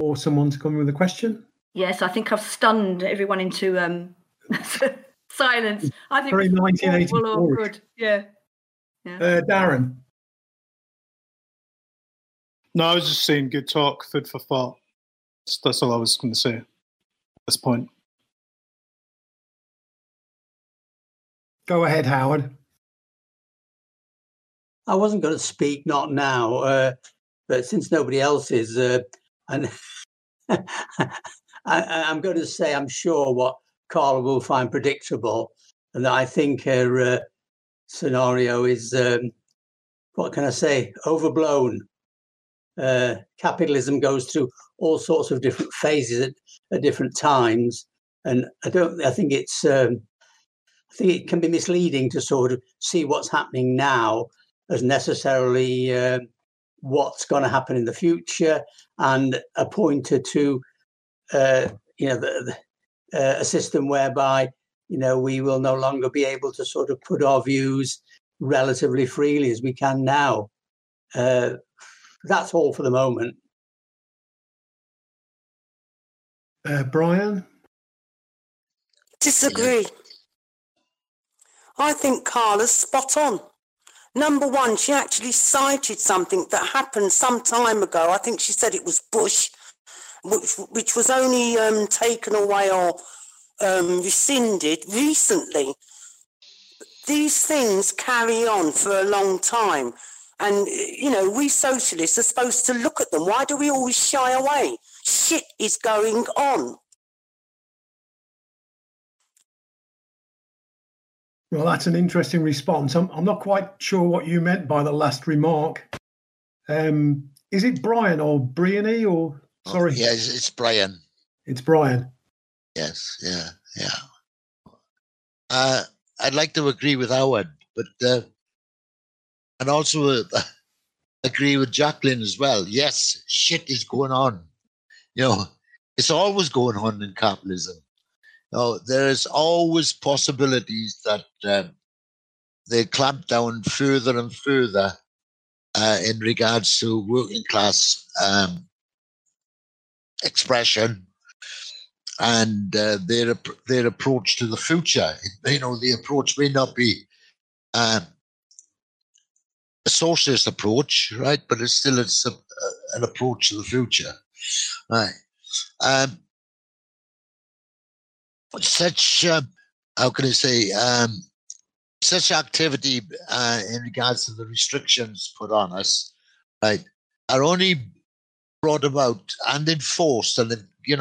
for someone to come with a question? Yes, I think I've stunned everyone into silence. I think very 1984. All good. Yeah. Darren. No, I was just saying good talk, food for thought. That's all I was going to say at this point. Go ahead, Howard. I wasn't going to speak, not now, but since nobody else is, and I'm going to say I'm sure what Carla will find predictable, and that I think her scenario is, what can I say, overblown. Capitalism goes through all sorts of different phases at different times, and I think it's I think it can be misleading to sort of see what's happening now as necessarily what's going to happen in the future, and a pointer to a system whereby we will no longer be able to sort of put our views relatively freely as we can now. That's all for the moment. Brian? Disagree. I think Carla's spot on. Number one, she actually cited something that happened some time ago. I think she said it was Bush, which was only taken away or rescinded recently. These things carry on for a long time. And, we socialists are supposed to look at them. Why do we always shy away? Shit is going on. Well, that's an interesting response. I'm not quite sure what you meant by the last remark. Is it Brian or Briany or sorry? Yeah, it's Brian. It's Brian. Yes, yeah. I'd like to agree with Howard, but and also agree with Jacqueline as well. Yes, shit is going on. It's always going on in capitalism. There's always possibilities that they clamp down further and further in regards to working class expression and their approach to the future. The approach may not be a socialist approach, right? But it's an approach to the future, right? Such how can I say such activity in regards to the restrictions put on us, right, are only brought about and enforced, and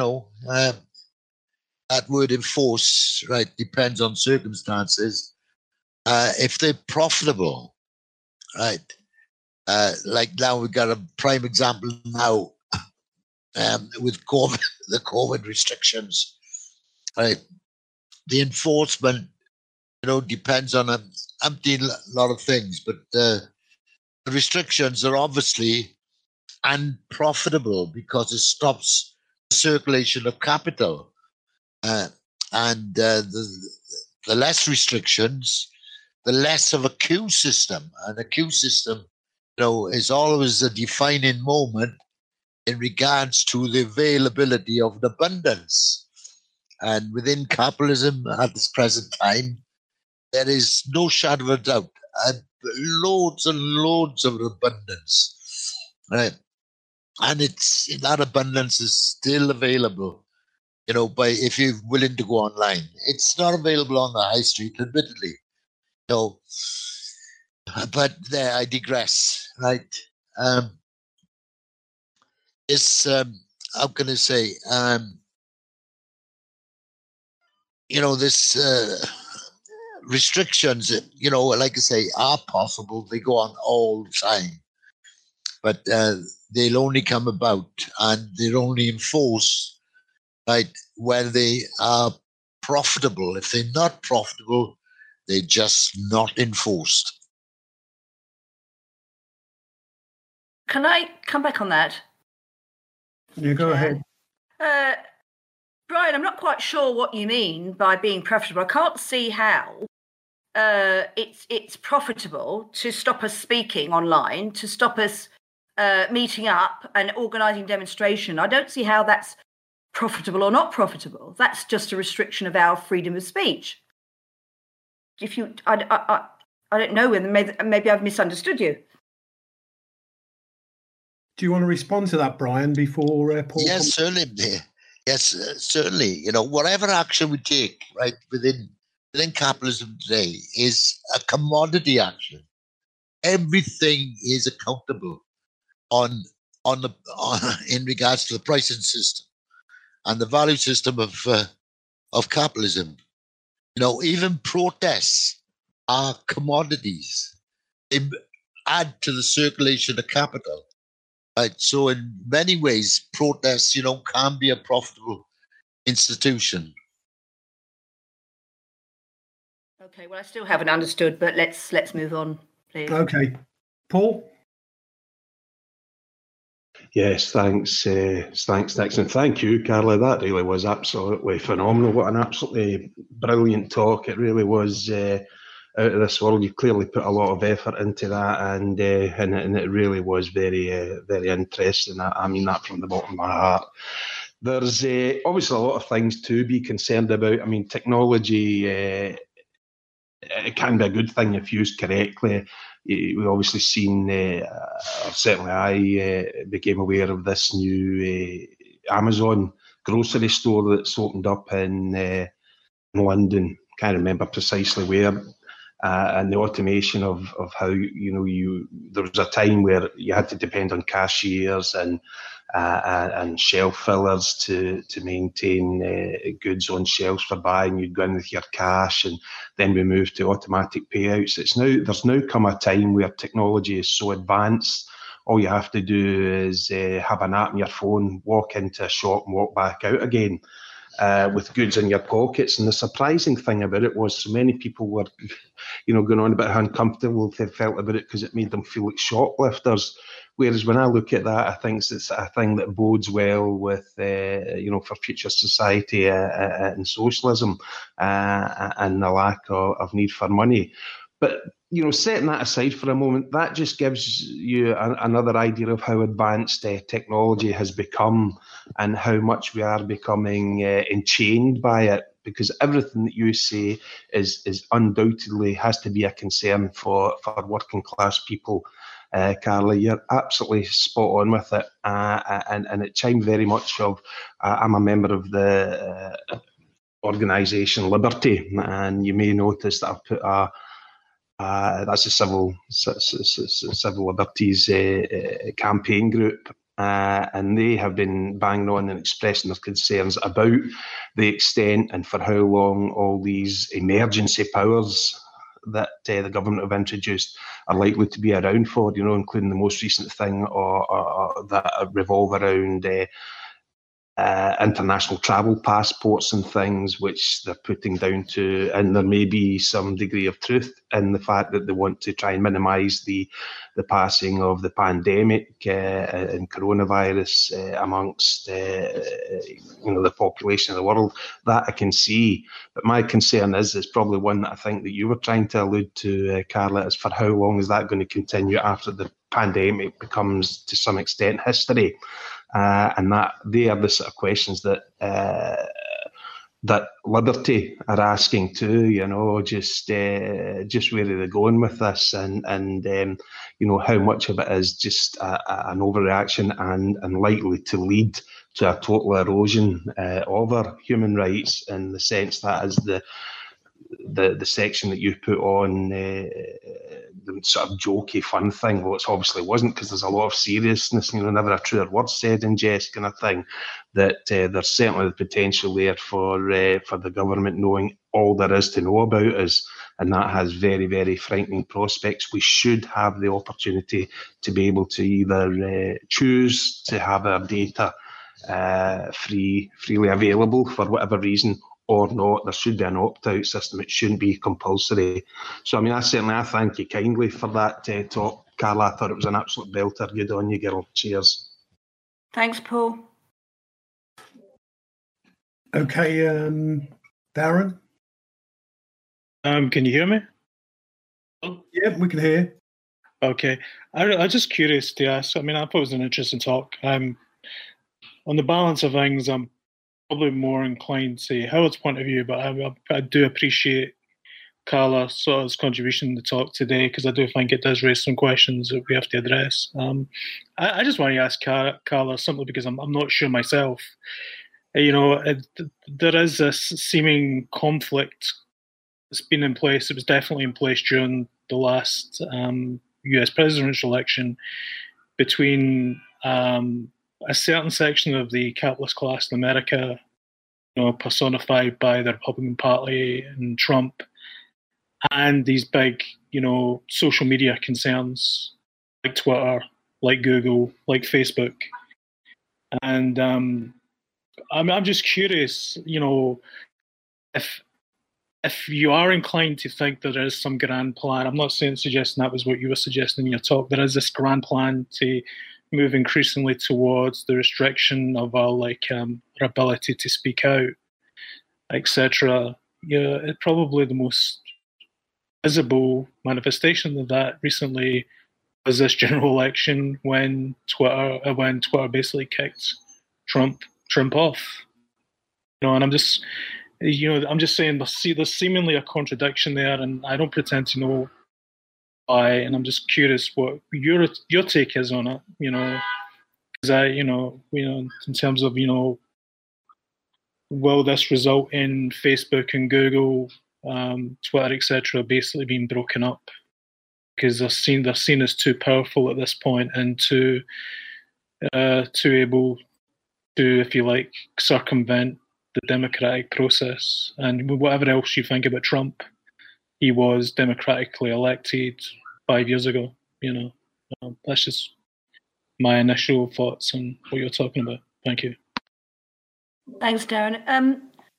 that word enforce, right, depends on circumstances. If they're profitable, right, like now we've got a prime example now with COVID, the COVID restrictions. Right, the enforcement, depends on a lot of things, but the restrictions are obviously unprofitable because it stops the circulation of capital, and the less restrictions, the less of a queue system, and a queue system, is always a defining moment in regards to the availability of an abundance. And within capitalism at this present time, there is no shadow of a doubt, loads and loads of abundance, right? And that abundance is still available, if you're willing to go online. It's not available on the high street, admittedly. But there, I digress, right? How can I say? This restrictions, like I say, are possible. They go on all the time. But they'll only come about and they're only enforced, right, when they are profitable. If they're not profitable, they're just not enforced. Can I come back on that? You go ahead. Brian, I'm not quite sure what you mean by being profitable. I can't see how it's profitable to stop us speaking online, to stop us meeting up and organising demonstration. I don't see how that's profitable or not profitable. That's just a restriction of our freedom of speech. If you, I don't know whether maybe I've misunderstood you. Do you want to respond to that, Brian, before Paul? Yes, certainly. Yes, certainly. You know, whatever action we take, right, within capitalism today is a commodity action. Everything is accountable on in regards to the pricing system and the value system of capitalism. You know, even protests are commodities. They add to the circulation of capital. Right. So in many ways, protests, you know, can be a profitable institution. Okay, well, I still haven't understood, but let's move on, please. Okay. Paul? Yes, thanks, Dixon. Thank you, Carla. That really was absolutely phenomenal. What an absolutely brilliant talk. It really was out of this world. You clearly put a lot of effort into that, and it really was very, very interesting. I mean that from the bottom of my heart. There's obviously a lot of things to be concerned about. I mean, technology, it can be a good thing if used correctly. We've obviously seen, certainly I became aware of this new Amazon grocery store that's opened up in London. Can't remember precisely where. And the automation of how, you know, there was a time where you had to depend on cashiers and shelf fillers to maintain goods on shelves for buying. You'd go in with your cash, and then we moved to automatic payouts. There's now come a time where technology is so advanced. All you have to do is have an app on your phone, walk into a shop and walk back out again. With goods in your pockets. And the surprising thing about it was so many people were, you know, going on about how uncomfortable they felt about it because it made them feel like shoplifters. Whereas when I look at that, I think it's a thing that bodes well with, you know, for future society and socialism and the lack of need for money. But, you know, setting that aside for a moment, that just gives you another idea of how advanced technology has become and how much we are becoming enchained by it, because everything that you say is undoubtedly has to be a concern for working class people. Carla, you're absolutely spot on with it. And it chimed very much of, I'm a member of the organisation Liberty, and you may notice that I've put that's a civil liberties campaign group, and they have been banging on and expressing their concerns about the extent and for how long all these emergency powers that the government have introduced are likely to be around for, you know, including the most recent thing or that revolve around international travel passports and things, which they're putting down to, and there may be some degree of truth in the fact that they want to try and minimise the passing of the pandemic and coronavirus amongst you know, the population of the world. That I can see, but my concern is probably one that I think that you were trying to allude to, Carla, is for how long is that going to continue after the pandemic becomes to some extent history. And that they are the sort of questions that that Liberty are asking too. You know, just where are they going with this, and you know, how much of it is just an overreaction and likely to lead to a total erosion of our human rights, in the sense that is the section that you put on the sort of jokey fun thing. Well, it obviously wasn't, because there's a lot of seriousness, you know, never a truer word said in jest kind of thing, that there's certainly the potential there for the government knowing all there is to know about us, and that has very, very frightening prospects. We should have the opportunity to be able to either choose to have our data freely available for whatever reason, or not. There should be an opt-out system. It shouldn't be compulsory. So, I mean, I thank you kindly for that talk, Carla. I thought it was an absolute belter. Good on you, girl. Cheers. Thanks, Paul. Okay, Darren? Can you hear me? Yeah, we can hear. Okay. I'm just curious to ask. I mean, I thought it was an interesting talk. On the balance of things, I'm probably more inclined to see Howard's point of view, but I do appreciate Carla sort of contribution in the talk today, because I do think it does raise some questions that we have to address. I just want to ask Carla simply because I'm not sure myself. There is a seeming conflict that's been in place. It was definitely in place during the last US presidential election between a certain section of the capitalist class in America, personified by the Republican Party and Trump, and these big, social media concerns like Twitter, like Google, like Facebook. And I'm just curious, if you are inclined to think that there is some grand plan. I'm not suggesting that was what you were suggesting in your talk. There is this grand plan to move increasingly towards the restriction of our our ability to speak out, etc. It's probably the most visible manifestation of that recently was this general election when Twitter basically kicked Trump off. And I'm just saying there's seemingly a contradiction there, and I don't pretend to know why. And I'm just curious what your take is on it. Because in terms of will this result in Facebook and Google, Twitter, etc., basically being broken up because they're seen as too powerful at this point and too able to, if you like, circumvent the democratic process. And whatever else you think about Trump, he was democratically elected 5 years ago. That's just my initial thoughts on what you're talking about. Thank you. Thanks, Darren.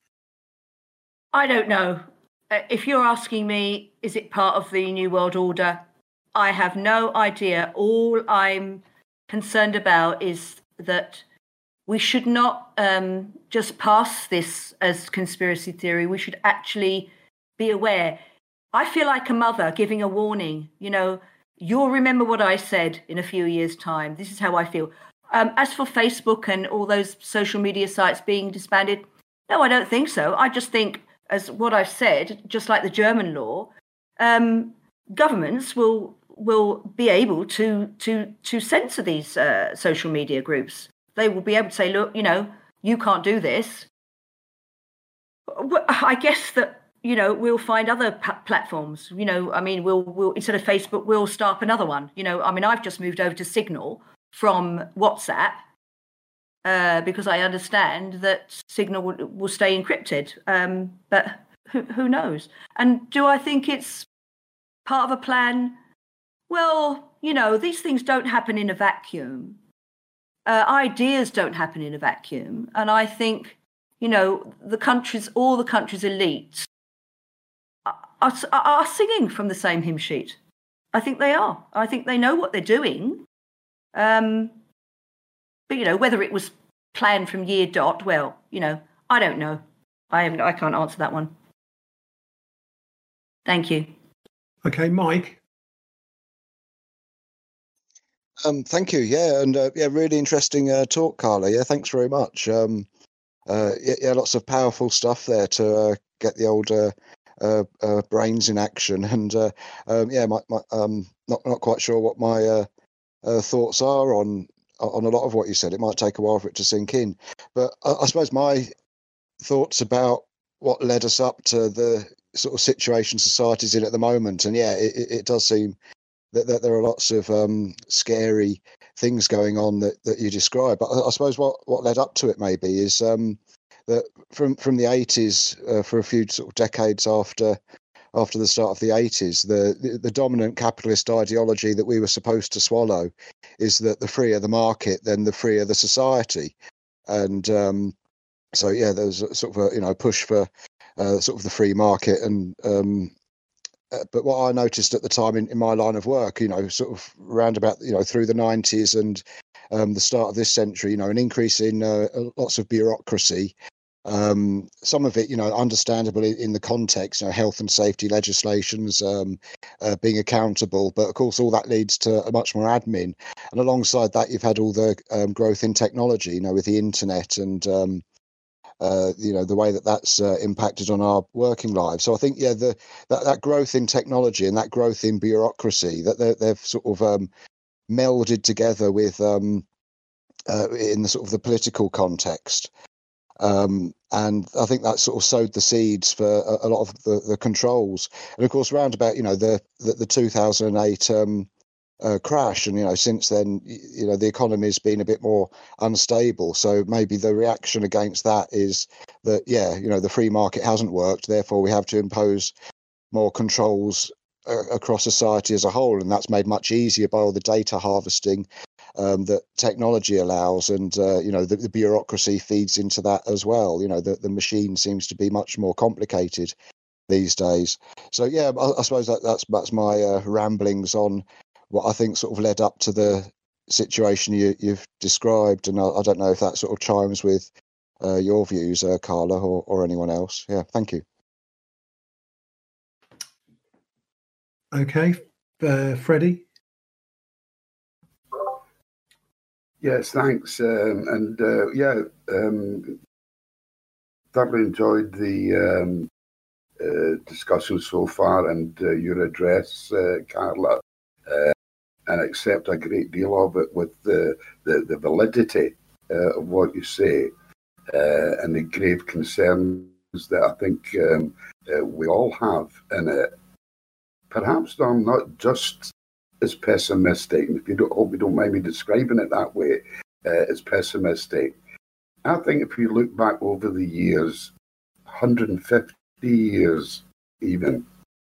I don't know. If you're asking me, is it part of the New World Order? I have no idea. All I'm concerned about is that we should not just pass this as conspiracy theory. We should actually be aware. I feel like a mother giving a warning. You'll remember what I said in a few years' time. This is how I feel. As for Facebook and all those social media sites being disbanded, no, I don't think so. I just think, as what I've said, just like the German law, governments will be able to censor these social media groups. They will be able to say, look, you can't do this. I guess that, we'll find other platforms. We'll instead of Facebook, we'll start another one. I've just moved over to Signal from WhatsApp because I understand that Signal will stay encrypted. But who knows? And do I think it's part of a plan? Well, these things don't happen in a vacuum. Ideas don't happen in a vacuum. And I think, all the countries' elites are singing from the same hymn sheet. I think they are. I think they know what they're doing. But, whether it was planned from year dot, well, I don't know. I can't answer that one. Thank you. Okay, Mike. Thank you. Yeah, and really interesting talk, Carla. Yeah, thanks very much. Lots of powerful stuff there to get the old brains in action. And not quite sure what my thoughts are on a lot of what you said. It might take a while for it to sink in, but I suppose my thoughts about what led us up to the sort of situation society's in at the moment, and it does seem that there are lots of scary things going on that you describe. But I suppose what led up to it maybe is that from the 80s, for a few sort of decades after the start of the 80s, the dominant capitalist ideology that we were supposed to swallow is that the freer the market, then the freer the society. And there's sort of a push for sort of the free market. And but what I noticed at the time in my line of work, sort of round about through the 90s and the start of this century, an increase in lots of bureaucracy, Some of it, understandable in the context, health and safety legislations, being accountable, but of course all that leads to a much more admin. And alongside that, you've had all the growth in technology, with the internet and the way that's impacted on our working lives. So I think, that growth in technology and that growth in bureaucracy, that they've sort of melded together with in the sort of the political context. And I think that sort of sowed the seeds for a lot of the controls. And of course, round about, the 2008 crash, and since then, the economy's been a bit more unstable. So maybe the reaction against that is that, the free market hasn't worked, therefore we have to impose more controls across society as a whole, and that's made much easier by all the data harvesting that technology allows, and the bureaucracy feeds into that as well. The machine seems to be much more complicated these days. So I suppose that's my ramblings on what I think sort of led up to the situation you've described, and I don't know if that sort of chimes with your views, Carla, or anyone else. Thank you. Okay, Freddie. Yes, thanks. Thoroughly enjoyed the discussion so far and your address, Carla, and accept a great deal of it with the validity of what you say and the grave concerns that I think we all have in it. Perhaps I'm not just as pessimistic, if you hope you don't mind me describing it that way, as pessimistic. I think if you look back over the years, 150 years even,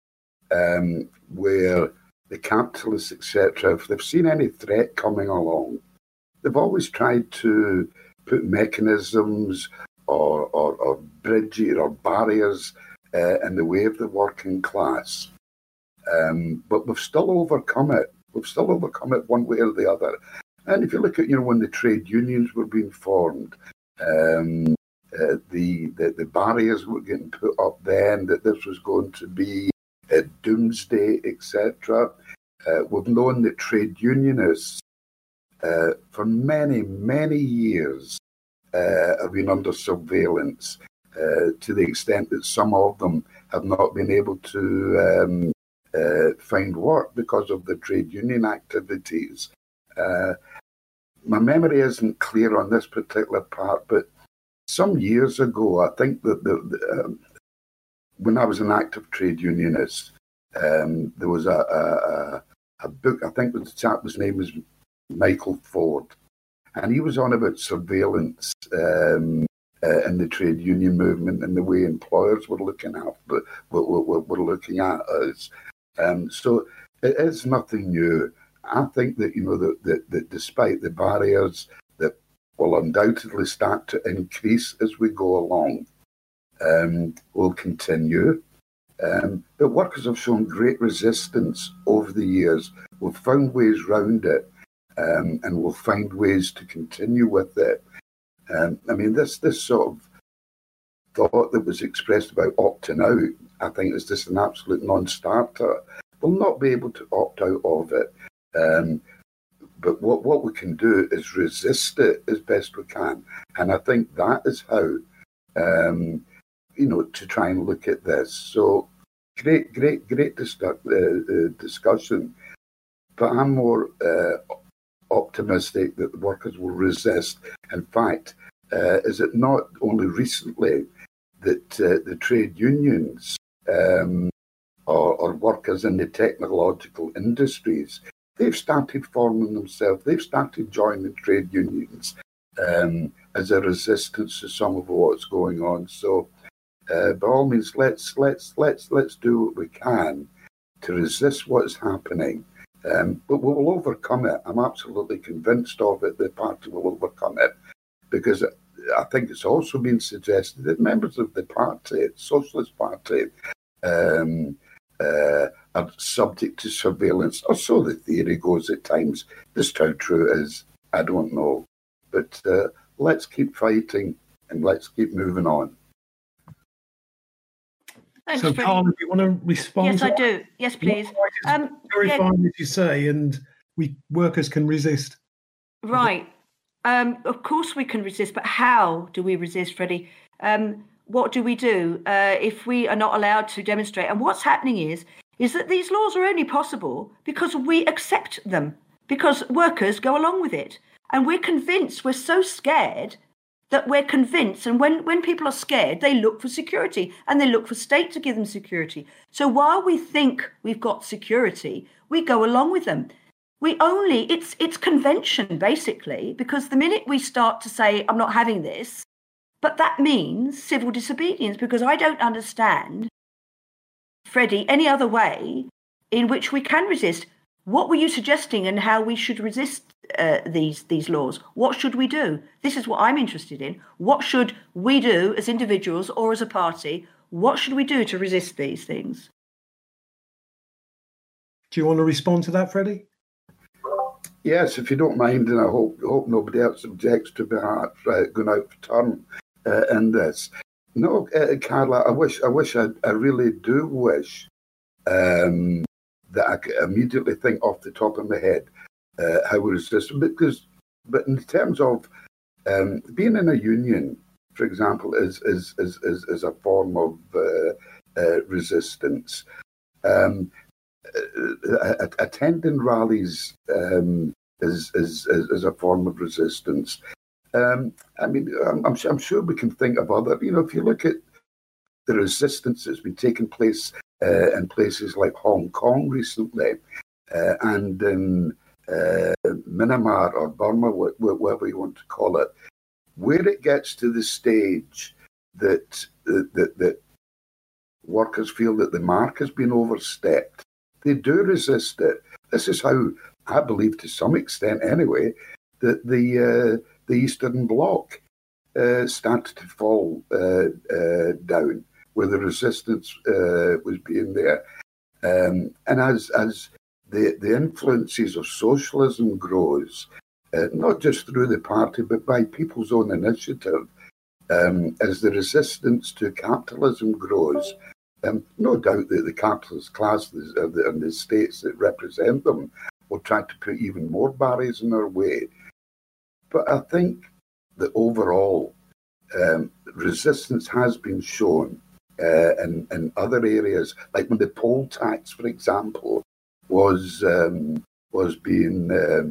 where the capitalists, etc., if they've seen any threat coming along, they've always tried to put mechanisms or bridges or barriers in the way of the working class. But we've still overcome it. We've still overcome it one way or the other. And if you look at, when the trade unions were being formed, the barriers were getting put up then, that this was going to be a doomsday, etc. We've known that trade unionists for many, many years have been under surveillance to the extent that some of them have not been able to find work because of the trade union activities. My memory isn't clear on this particular part, but some years ago, I think that when I was an active trade unionist, there was a book, I think the chap's name was Michael Ford, and he was on about surveillance in the trade union movement and the way employers were looking at us. So it is nothing new. I think that, that despite the barriers that will undoubtedly start to increase as we go along, will continue. But workers have shown great resistance over the years. We've found ways round it, and we'll find ways to continue with it. This sort of thought that was expressed about opting out, I think is just an absolute non-starter. We'll not be able to opt out of it. But what we can do is resist it as best we can. And I think that is how, to try and look at this. So great discussion. But I'm more optimistic that the workers will resist. In fact, is it not only recently that the trade unions or workers in the technological industries, they've started forming themselves, they've started joining trade unions as a resistance to some of what's going on. So by all means, let's do what we can to resist what's happening. But we will overcome it. I'm absolutely convinced of it. The party will overcome it, because I think it's also been suggested that members of the party, Socialist Party, are subject to surveillance, or so the theory goes at times. Just how true it is, I don't know. But let's keep fighting and let's keep moving on. Thanks, So, Freddie. Carl, do you want to respond? Yes, to I that? do. Yes, please. Very yeah, fine, as you say, and workers can resist. right. Of course we can resist, but how do we resist, Freddie? What do we do if we are not allowed to demonstrate? And what's happening is that these laws are only possible because we accept them, because workers go along with it. And we're convinced, we're so scared that we're convinced. And when people are scared, they look for security and they look for state to give them security. So while we think we've got security, we go along with them. It's convention, basically, because the minute we start to say, I'm not having this, but that means civil disobedience, because I don't understand, Freddie, any other way in which we can resist. What were you suggesting and how we should resist these laws? What should we do? This is what I'm interested in. What should we do as individuals or as a party? What should we do to resist these things? Do you want to respond to that, Freddie? Yes, if you don't mind, and I hope nobody else objects to perhaps going out for turn in this. No, Carla, I really do wish that I could immediately think off the top of my head how we resist. But in terms of being in a union, for example, is a form of resistance. Attending rallies is a form of resistance. I'm sure we can think of other. If you look at the resistance that's been taking place in places like Hong Kong recently, and in Myanmar or Burma, whatever you want to call it, where it gets to the stage that workers feel that the mark has been overstepped, they do resist it. This is how, I believe to some extent anyway, that the Eastern Bloc started to fall down, where the resistance was being there. And as the influences of socialism grows, not just through the party, but by people's own initiative, as the resistance to capitalism grows, no doubt that the capitalist classes and the states that represent them will try to put even more barriers in our way. But I think that overall, resistance has been shown in other areas, like when the poll tax, for example, was being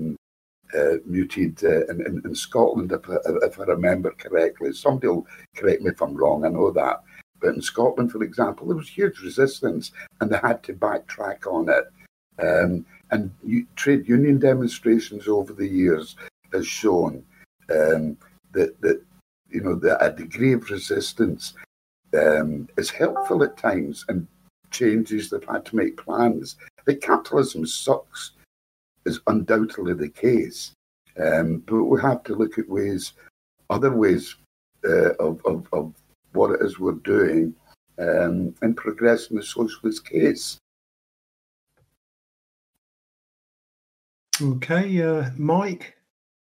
muted in Scotland, if I remember correctly. Somebody will correct me if I'm wrong, I know that. But in Scotland, for example, there was huge resistance and they had to backtrack on it. And trade union demonstrations over the years has shown that a degree of resistance is helpful at times, and changes they've had to make plans. That capitalism sucks is undoubtedly the case, but we have to look at other ways of what it is we're doing and progressing the socialist case. Okay, Mike?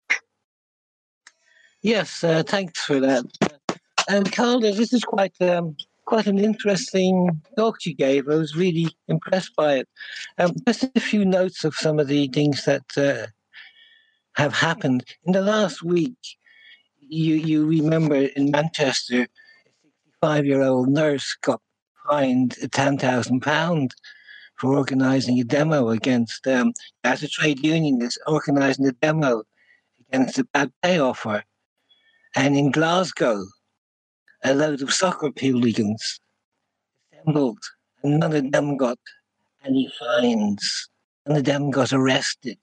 Yes, thanks for that. And Carl, this is quite an interesting talk you gave. I was really impressed by it. Just a few notes of some of the things that have happened. In the last week, you remember in Manchester, a 65-year-old nurse got fined £10,000 for organising a demo against, as a trade unionist, organising a demo against a bad pay offer. And in Glasgow, a load of soccer hooligans assembled, and none of them got any fines. None of them got arrested.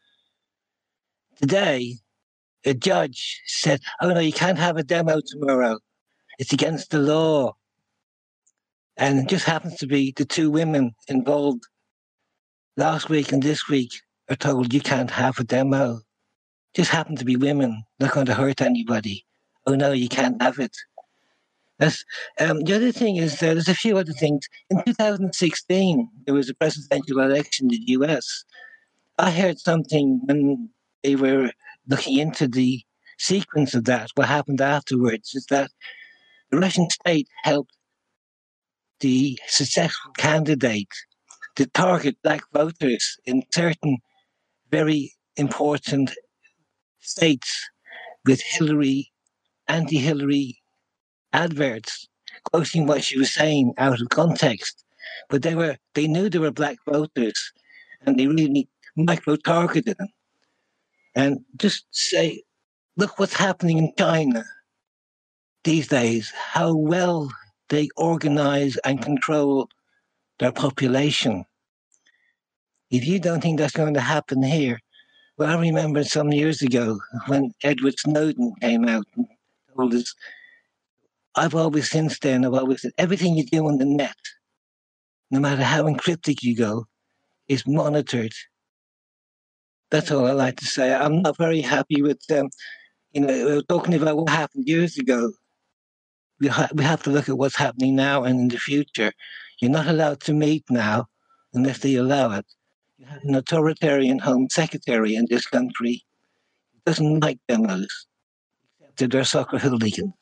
Today, a judge said, oh no, you can't have a demo tomorrow. It's against the law. And it just happens to be the two women involved last week and this week are told you can't have a demo. Just happen to be women, not going to hurt anybody. Oh no, you can't have it. That's, the other thing is there's a few other things. In 2016, there was a presidential election in the US. I heard something when they were looking into the sequence of that, what happened afterwards, is that the Russian state helped the successful candidate to target black voters in certain very important states with anti-Hillary adverts, quoting what she was saying out of context. But they knew they were black voters, and they really micro-targeted them. And just say, look what's happening in China these days, how well they organize and control their population. If you don't think that's going to happen here, well, I remember some years ago when Edward Snowden came out and told us, I've always said everything you do on the net, no matter how encrypted you go, is monitored. That's all I like to say. I'm not very happy with talking about what happened years ago. We have to look at what's happening now and in the future. You're not allowed to meet now unless they allow it. You have an authoritarian Home Secretary in this country. He doesn't like demos, except that they're soccer hooligans.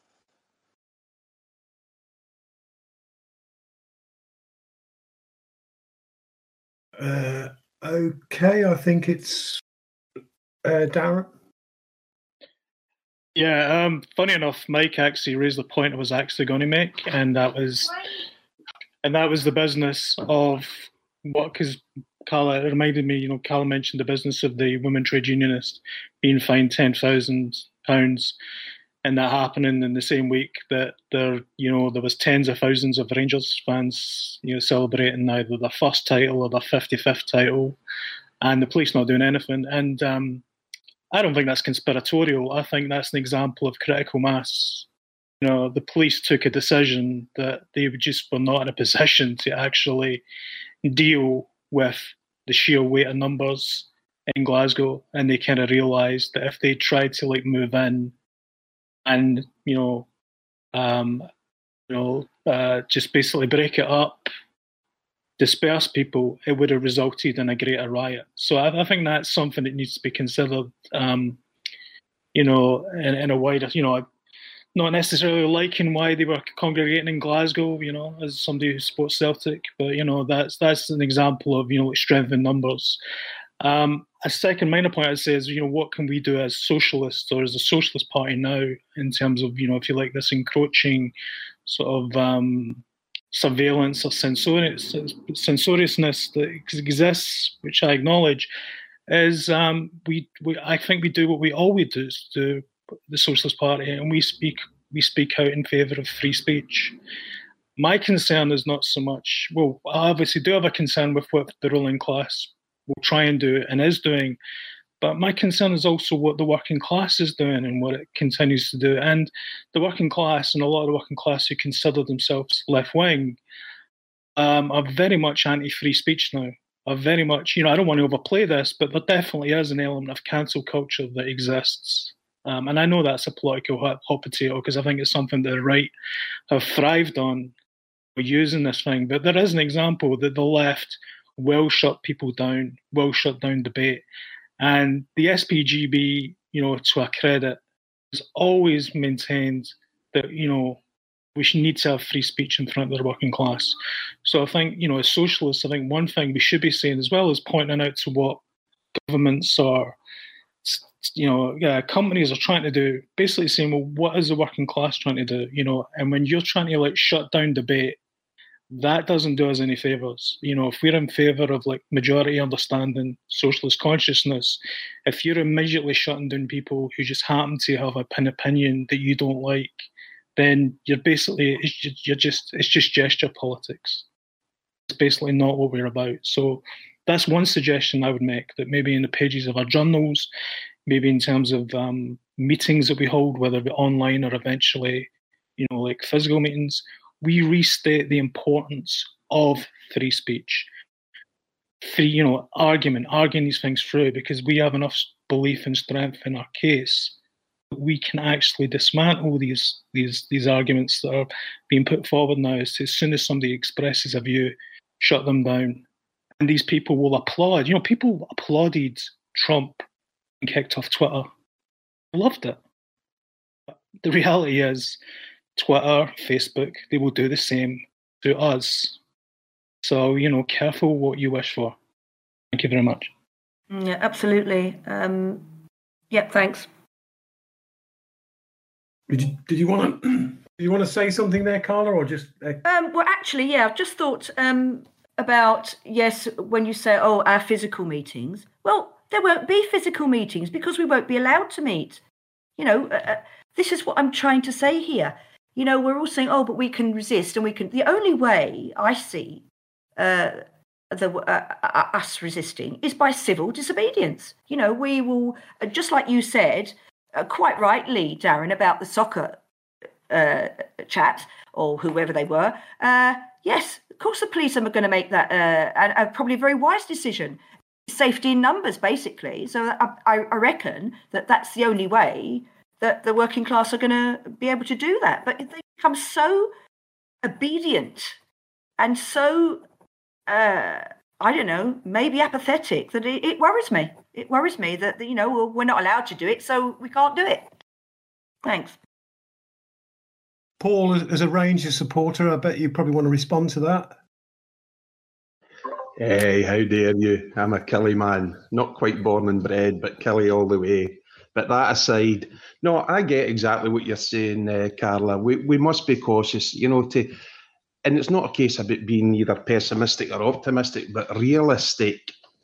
Okay, I think it's Darren. Yeah, funny enough, Mike actually raised the point I was actually going to make, and that was the business of what, because Carla, it reminded me, Carla mentioned the business of the women trade unionists being fined £10,000, and that happening in the same week that there was tens of thousands of Rangers fans, celebrating either their first title or their 55th title, and the police not doing anything. And I don't think that's conspiratorial. I think that's an example of critical mass. The police took a decision that they just were not in a position to actually deal with the sheer weight of numbers in Glasgow, and they kind of realised that if they tried to move in and just basically break it up, disperse people, it would have resulted in a greater riot. So I think that's something that needs to be considered, in a wider, not necessarily liking why they were congregating in Glasgow, as somebody who supports Celtic, but, that's an example of, strength in numbers. A second minor point I'd say is, what can we do as socialists or as a socialist party now in terms of, if you like, this encroaching sort of surveillance or censoriousness that exists, which I acknowledge, is I think we do what we always do, the Socialist Party, and we speak out in favour of free speech. My concern is not so much, well, I obviously do have a concern with what the ruling class will try and do and is doing, but my concern is also what the working class is doing and what it continues to do. And the working class, and a lot of the working class who consider themselves left-wing, are very much anti-free speech now. Are very much, I don't want to overplay this, but there definitely is an element of cancel culture that exists. And I know that's a political hot potato because I think it's something that the right have thrived on using this thing. But there is an example that the left will shut people down, will shut down debate. And the SPGB, to our credit, has always maintained that, we should need to have free speech in front of the working class. So I think, as socialists, I think one thing we should be saying, as well as pointing out to what governments or companies are trying to do, basically saying, well, what is the working class trying to do? And when you're trying to shut down debate, that doesn't do us any favours. If we're in favour of majority understanding, socialist consciousness, if you're immediately shutting down people who just happen to have an opinion that you don't like, then you're basically it's just gesture politics. It's basically not what we're about. So that's one suggestion I would make, that maybe in the pages of our journals, maybe in terms of meetings that we hold, whether it be online or eventually, physical meetings, we restate the importance of free speech, free, arguing these things through, because we have enough belief and strength in our case that we can actually dismantle these arguments that are being put forward now. As soon as somebody expresses a view, shut them down. And these people will applaud. People applauded Trump and kicked off Twitter. loved it. The reality is, Twitter, Facebook, they will do the same to us. So, careful what you wish for. Thank you very much. Yeah, absolutely. Thanks. Did you want to say something there, Carla, or just? Well, actually, yeah. I've just thought about when you say, our physical meetings. Well, there won't be physical meetings because we won't be allowed to meet. This is what I'm trying to say here. We're all saying, but we can resist and we can. The only way I see us resisting is by civil disobedience. We will, just like you said, quite rightly, Darren, about the soccer chaps or whoever they were. Yes, of course the police are going to make that and probably a very wise decision. Safety in numbers, basically. So I reckon that's the only way that the working class are going to be able to do that. But they become so obedient and so, I don't know, maybe apathetic that it worries me. It worries me that, we're not allowed to do it, so we can't do it. Thanks. Paul, as a Rangers supporter, I bet you probably want to respond to that. Hey, how dare you? I'm a Killie man. Not quite born and bred, but Killie all the way. But that aside, no, I get exactly what you're saying, Carla. We must be cautious, and it's not a case about being either pessimistic or optimistic, but realistic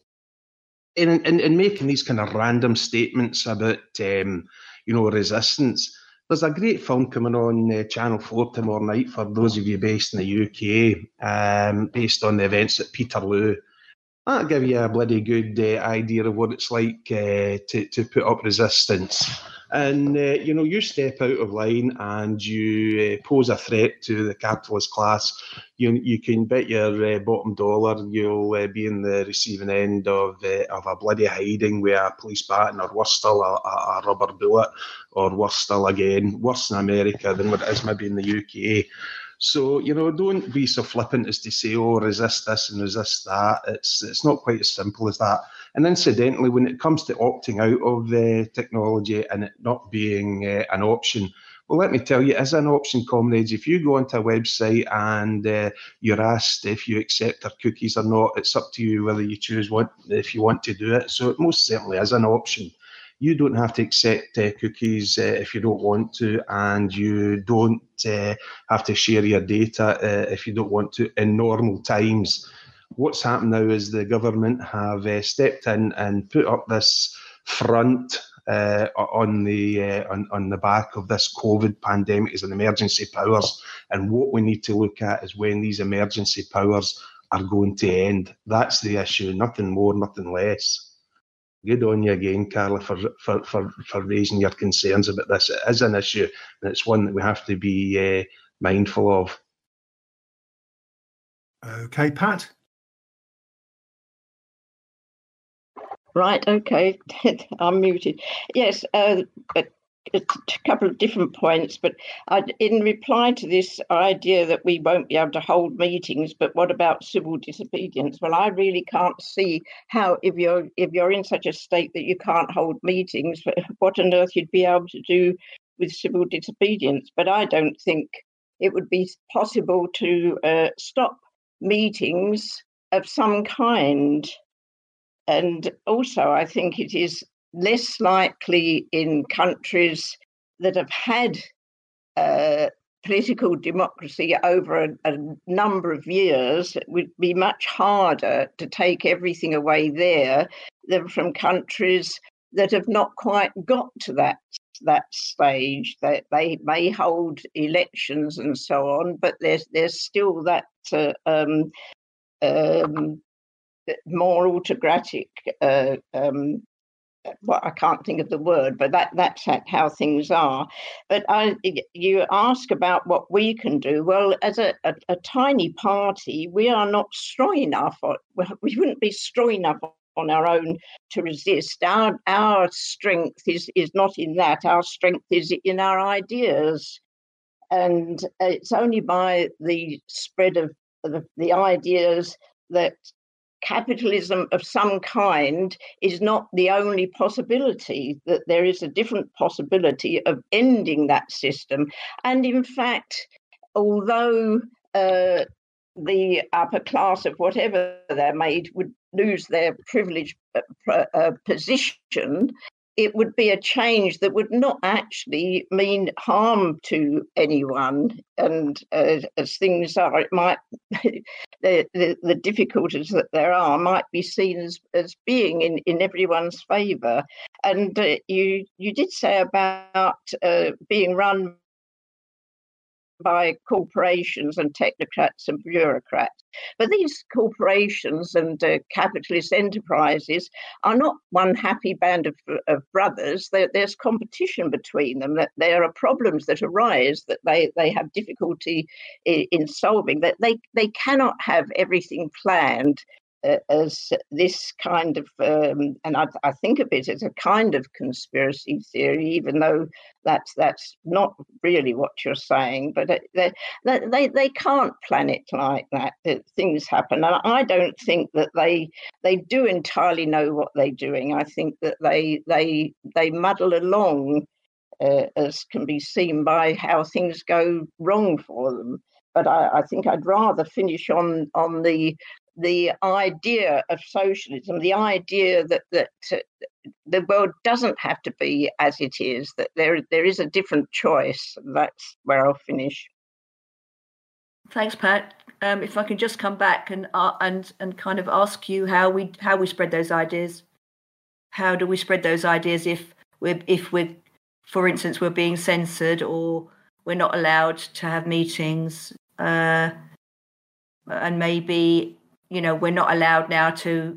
in making these kind of random statements about, resistance. There's a great film coming on Channel 4 tomorrow night for those of you based in the UK, based on the events at Peterloo. That'll give you a bloody good idea of what it's like to put up resistance. And, you step out of line and you pose a threat to the capitalist class. You can bet your bottom dollar you'll be in the receiving end of a bloody hiding with a police baton, or worse still, a rubber bullet, or worse still again, worse in America than what it is maybe in the UK. So, don't be so flippant as to say, resist this and resist that. It's not quite as simple as that. And incidentally, when it comes to opting out of technology and it not being an option, well, let me tell you, as an option, comrades, if you go onto a website and you're asked if you accept their cookies or not, it's up to you whether you choose if you want to do it. So it most certainly is an option. You don't have to accept cookies if you don't want to, and you don't have to share your data if you don't want to in normal times. What's happened now is the government have stepped in and put up this front on the back of this COVID pandemic as an emergency powers. And what we need to look at is when these emergency powers are going to end. That's the issue, nothing more, nothing less. Good on you again, Carla, for raising your concerns about this. It is an issue, and it's one that we have to be mindful of. Okay, Pat? Right, okay. I'm muted. Yes, a couple of different points, but in reply to this idea that we won't be able to hold meetings, but what about civil disobedience? Well, I really can't see how, if you're in such a state that you can't hold meetings, what on earth you'd be able to do with civil disobedience. But I don't think it would be possible to stop meetings of some kind. And also, I think it is less likely in countries that have had political democracy over a number of years. It would be much harder to take everything away there than from countries that have not quite got to that stage. That they may hold elections and so on, but there's still that more autocratic. Well, I can't think of the word, but that's how things are. But you ask about what we can do. Well, as a tiny party, we are not strong enough. We wouldn't be strong enough on our own to resist. Our strength is not in that. Our strength is in our ideas. And it's only by the spread of the ideas that capitalism of some kind is not the only possibility, that there is a different possibility of ending that system. And in fact, although the upper class of whatever they're made would lose their privileged position, it would be a change that would not actually mean harm to anyone. And as things are, it might the difficulties that there are might be seen as being in everyone's favour. And you did say about being run by corporations and technocrats and bureaucrats. But these corporations and capitalist enterprises are not one happy band of brothers. There's competition between them. That there are problems that arise that they have difficulty in solving. That they cannot have everything planned as this kind of, and I think of it as a kind of conspiracy theory, even though that's not really what you're saying. But they can't plan it like that. Things happen, and I don't think that they do entirely know what they're doing. I think that they muddle along, as can be seen by how things go wrong for them. But I think I'd rather finish on the idea of socialism, the idea that the world doesn't have to be as it is, that there is a different choice. That's where I'll finish. Thanks, Pat. If I can just come back and kind of ask you how we spread those ideas. How do we spread those ideas if we're, for instance, we're being censored or we're not allowed to have meetings, and maybe, we're not allowed now to,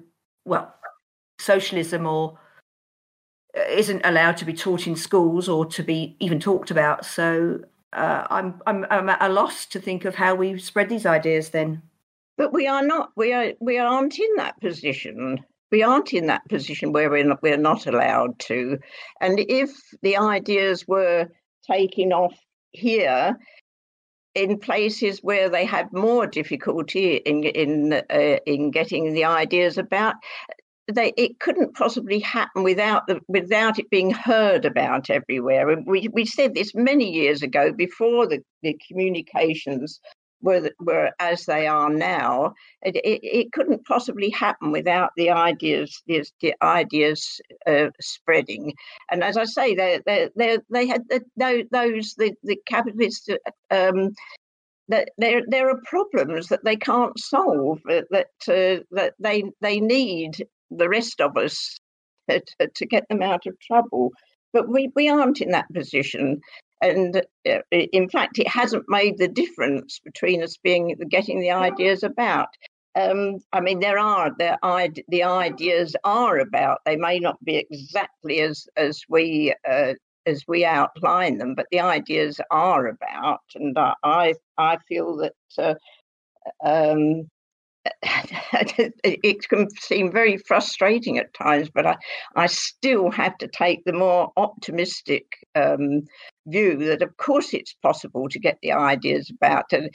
socialism or isn't allowed to be taught in schools or to be even talked about. So I'm at a loss to think of how we spread these ideas then. But we are not. We aren't in that position. We aren't in that position where we're not allowed to. And if the ideas were taking off here, in places where they had more difficulty in getting the ideas about, it couldn't possibly happen without it being heard about everywhere. And we said this many years ago, before the communications were as they are now. It couldn't possibly happen without the ideas spreading. And as I say, they had the capitalists. That there are problems that they can't solve. That they need the rest of us to get them out of trouble. But we aren't in that position. And in fact, it hasn't made the difference between us getting the ideas about. I mean, the ideas are about. They may not be exactly as we outline them, but the ideas are about. And I feel that it can seem very frustrating at times, but I still have to take the more optimistic view that, of course, it's possible to get the ideas about. And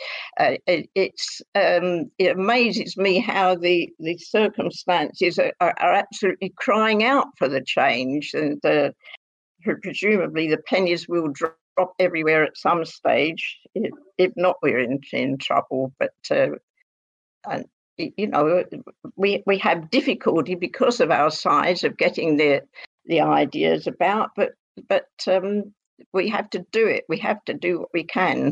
it amazes me how the circumstances are absolutely crying out for the change, and presumably the pennies will drop everywhere at some stage. If not, we're in trouble. But we have difficulty because of our size of getting the ideas about. But we have to do it. We have to do what we can.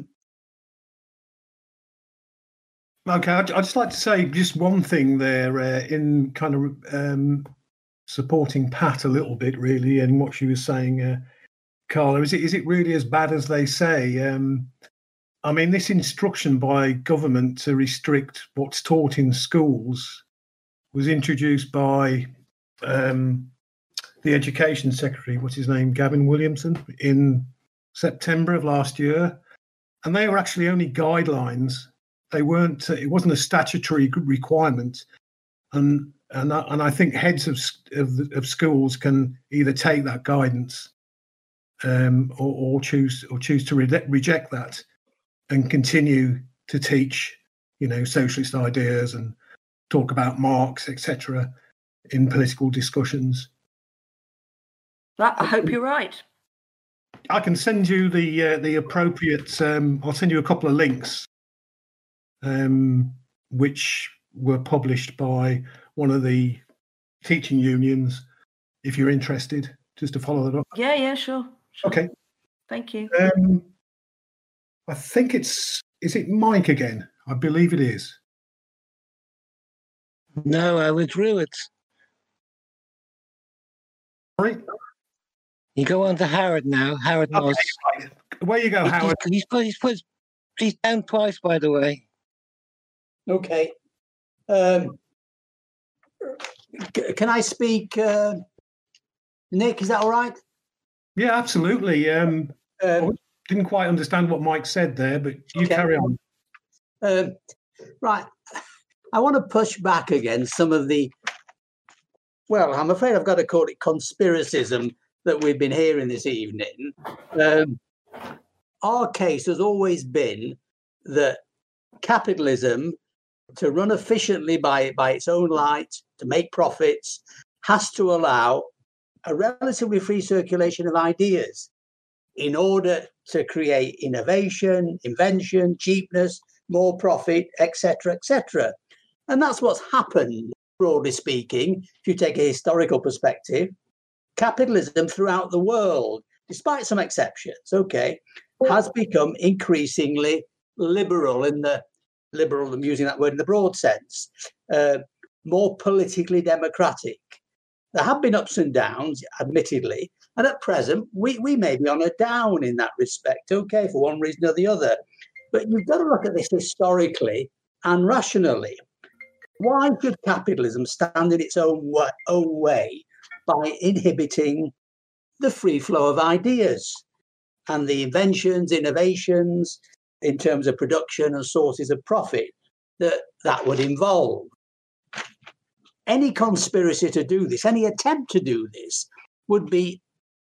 Okay, I'd just like to say just one thing there in kind of supporting Pat a little bit, really, and what she was saying, Carla. Is it really as bad as they say? I mean, this instruction by government to restrict what's taught in schools was introduced by the Education Secretary, what's his name, Gavin Williamson, in September of last year. And they were actually only guidelines. They weren't. It wasn't a statutory requirement. And I think heads of schools can either take that guidance or choose to reject that and continue to teach, socialist ideas and talk about Marx, etc., in political discussions. I hope you're right. I can send you the appropriate. I'll send you a couple of links, which were published by one of the teaching unions. If you're interested, just to follow that up. Yeah, sure. Okay. Thank you. I think is it Mike again? I believe it is. No, I withdrew it. Right. You go on to Howard now. Howard Moss. Right. Where you go, Howard? He's down twice, by the way. Okay. Can I speak, Nick? Is that all right? Yeah, absolutely. I didn't quite understand what Mike said there, but you carry on. Right. I want to push back against some of the, well, I'm afraid I've got to call it conspiracism that we've been hearing this evening. Our case has always been that capitalism, to run efficiently by its own light, to make profits, has to allow a relatively free circulation of ideas in order to create innovation, invention, cheapness, more profit, etc., etc. And that's what's happened, broadly speaking, if you take a historical perspective. Capitalism throughout the world, despite some exceptions, has become increasingly liberal I'm using that word in the broad sense, more politically democratic. There have been ups and downs, admittedly, and at present we may be on a down in that respect, for one reason or the other. But you've got to look at this historically and rationally. Why should capitalism stand in its own way by inhibiting the free flow of ideas and the inventions, innovations, in terms of production and sources of profit that would involve? Any conspiracy to do this, any attempt to do this, would be,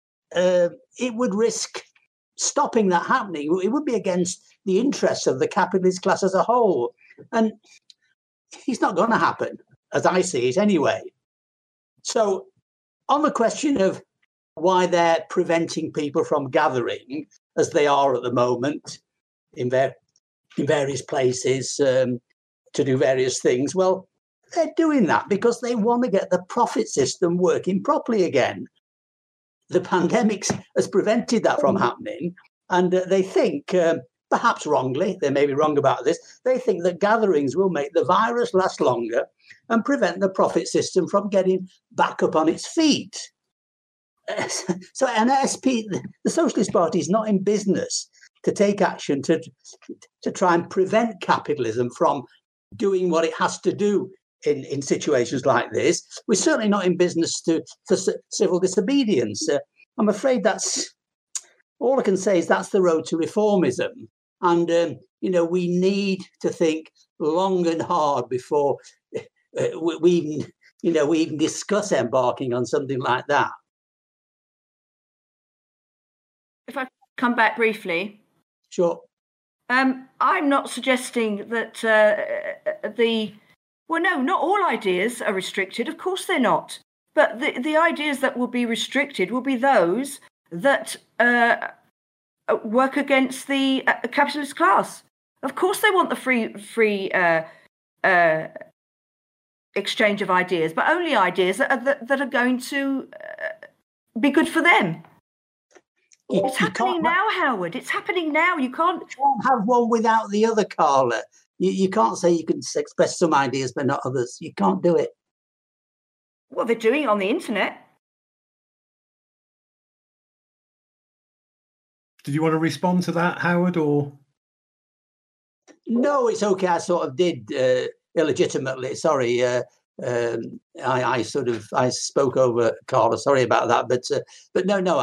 it would risk stopping that happening. It would be against the interests of the capitalist class as a whole. And it's not going to happen, as I see it anyway. So on the question of why they're preventing people from gathering, as they are at the moment, in various places to do various things. Well, they're doing that because they want to get the profit system working properly again. The pandemic has prevented that from happening, and they think, perhaps wrongly, they may be wrong about this, they think that gatherings will make the virus last longer and prevent the profit system from getting back up on its feet. So an SP, the Socialist Party, is not in business to take action to try and prevent capitalism from doing what it has to do in situations like this. We're certainly not in business for civil disobedience. I'm afraid that's all I can say is that's the road to reformism. And, we need to think long and hard before we even discuss embarking on something like that. If I come back briefly. Sure. I'm not suggesting that not all ideas are restricted. Of course they're not. But the ideas that will be restricted will be those that work against the capitalist class. Of course they want the free exchange of ideas, but only ideas that are going to be good for them. It's happening now, Howard. It's happening now. You can't have one without the other, Carla. You can't say you can express some ideas but not others. You can't do it. Well, they're doing it on the internet. Did you want to respond to that, Howard, or? No, it's okay. I sort of did illegitimately. Sorry. I spoke over Carla. Sorry about that. But no.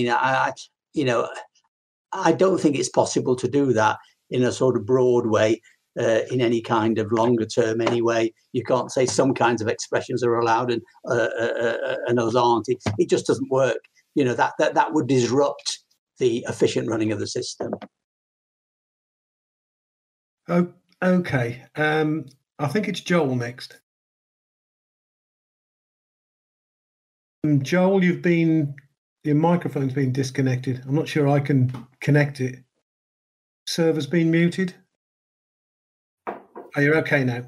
I don't think it's possible to do that in a sort of broad way, in any kind of longer term anyway. You can't say some kinds of expressions are allowed and others aren't. It just doesn't work. That would disrupt the efficient running of the system. Oh, okay. I think it's Joel next. Joel, your microphone's been disconnected. I'm not sure I can connect it. Server's been muted. Oh, you're okay now.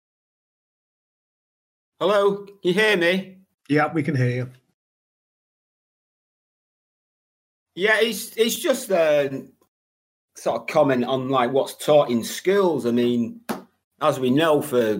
Hello, can you hear me? Yeah, we can hear you. Yeah, it's just a sort of comment on like what's taught in schools. I mean, as we know, for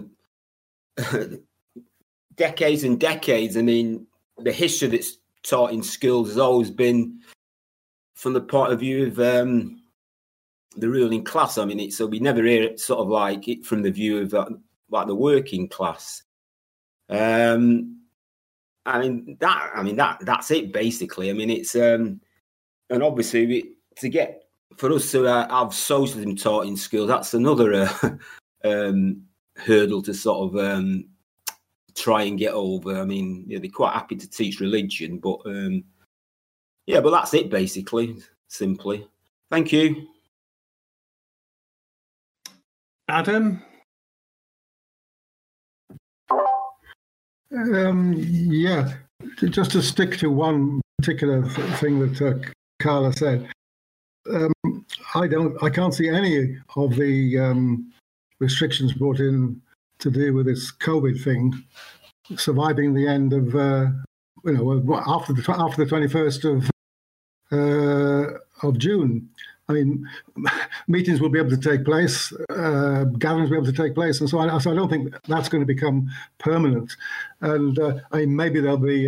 decades and decades, I mean, the history that's taught in schools has always been from the point of view of the ruling class. I mean, so we never hear it sort of like it from the view of like the working class. I mean that's it basically. I mean, it's and obviously for us to have socialism taught in schools, that's another hurdle to sort of try and get over. I mean, they're quite happy to teach religion, but but that's it basically, simply. Thank you. Adam? Yeah, just to stick to one particular thing that Carla said, I can't see any of the restrictions brought in to deal with this COVID thing surviving the end of after the 21st of June. I mean, meetings will be able to take place, gatherings will be able to take place, and so on. So I don't think that's going to become permanent. And maybe there'll be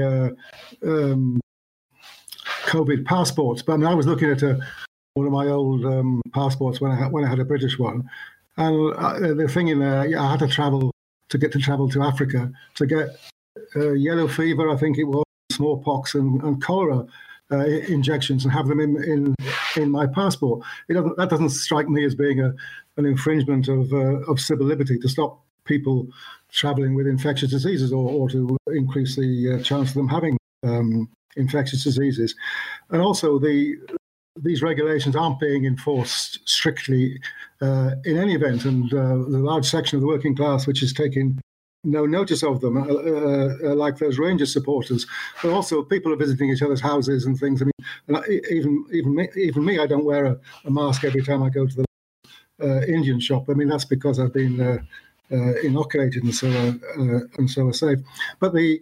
COVID passports. But I mean, I was looking at one of my old passports when I had a British one, and the thing in there, I had to travel to Africa to get yellow fever, I think it was, smallpox, and cholera injections, and have them in my passport. That doesn't strike me as being an infringement of civil liberty to stop people travelling with infectious diseases or to increase the chance of them having infectious diseases. And also, these regulations aren't being enforced strictly in any event, and the large section of the working class which is taking no notice of them, like those Rangers supporters, but also people are visiting each other's houses and things. I mean, even me, I don't wear a mask every time I go to the Indian shop. I mean, that's because I've been inoculated and so are safe. But the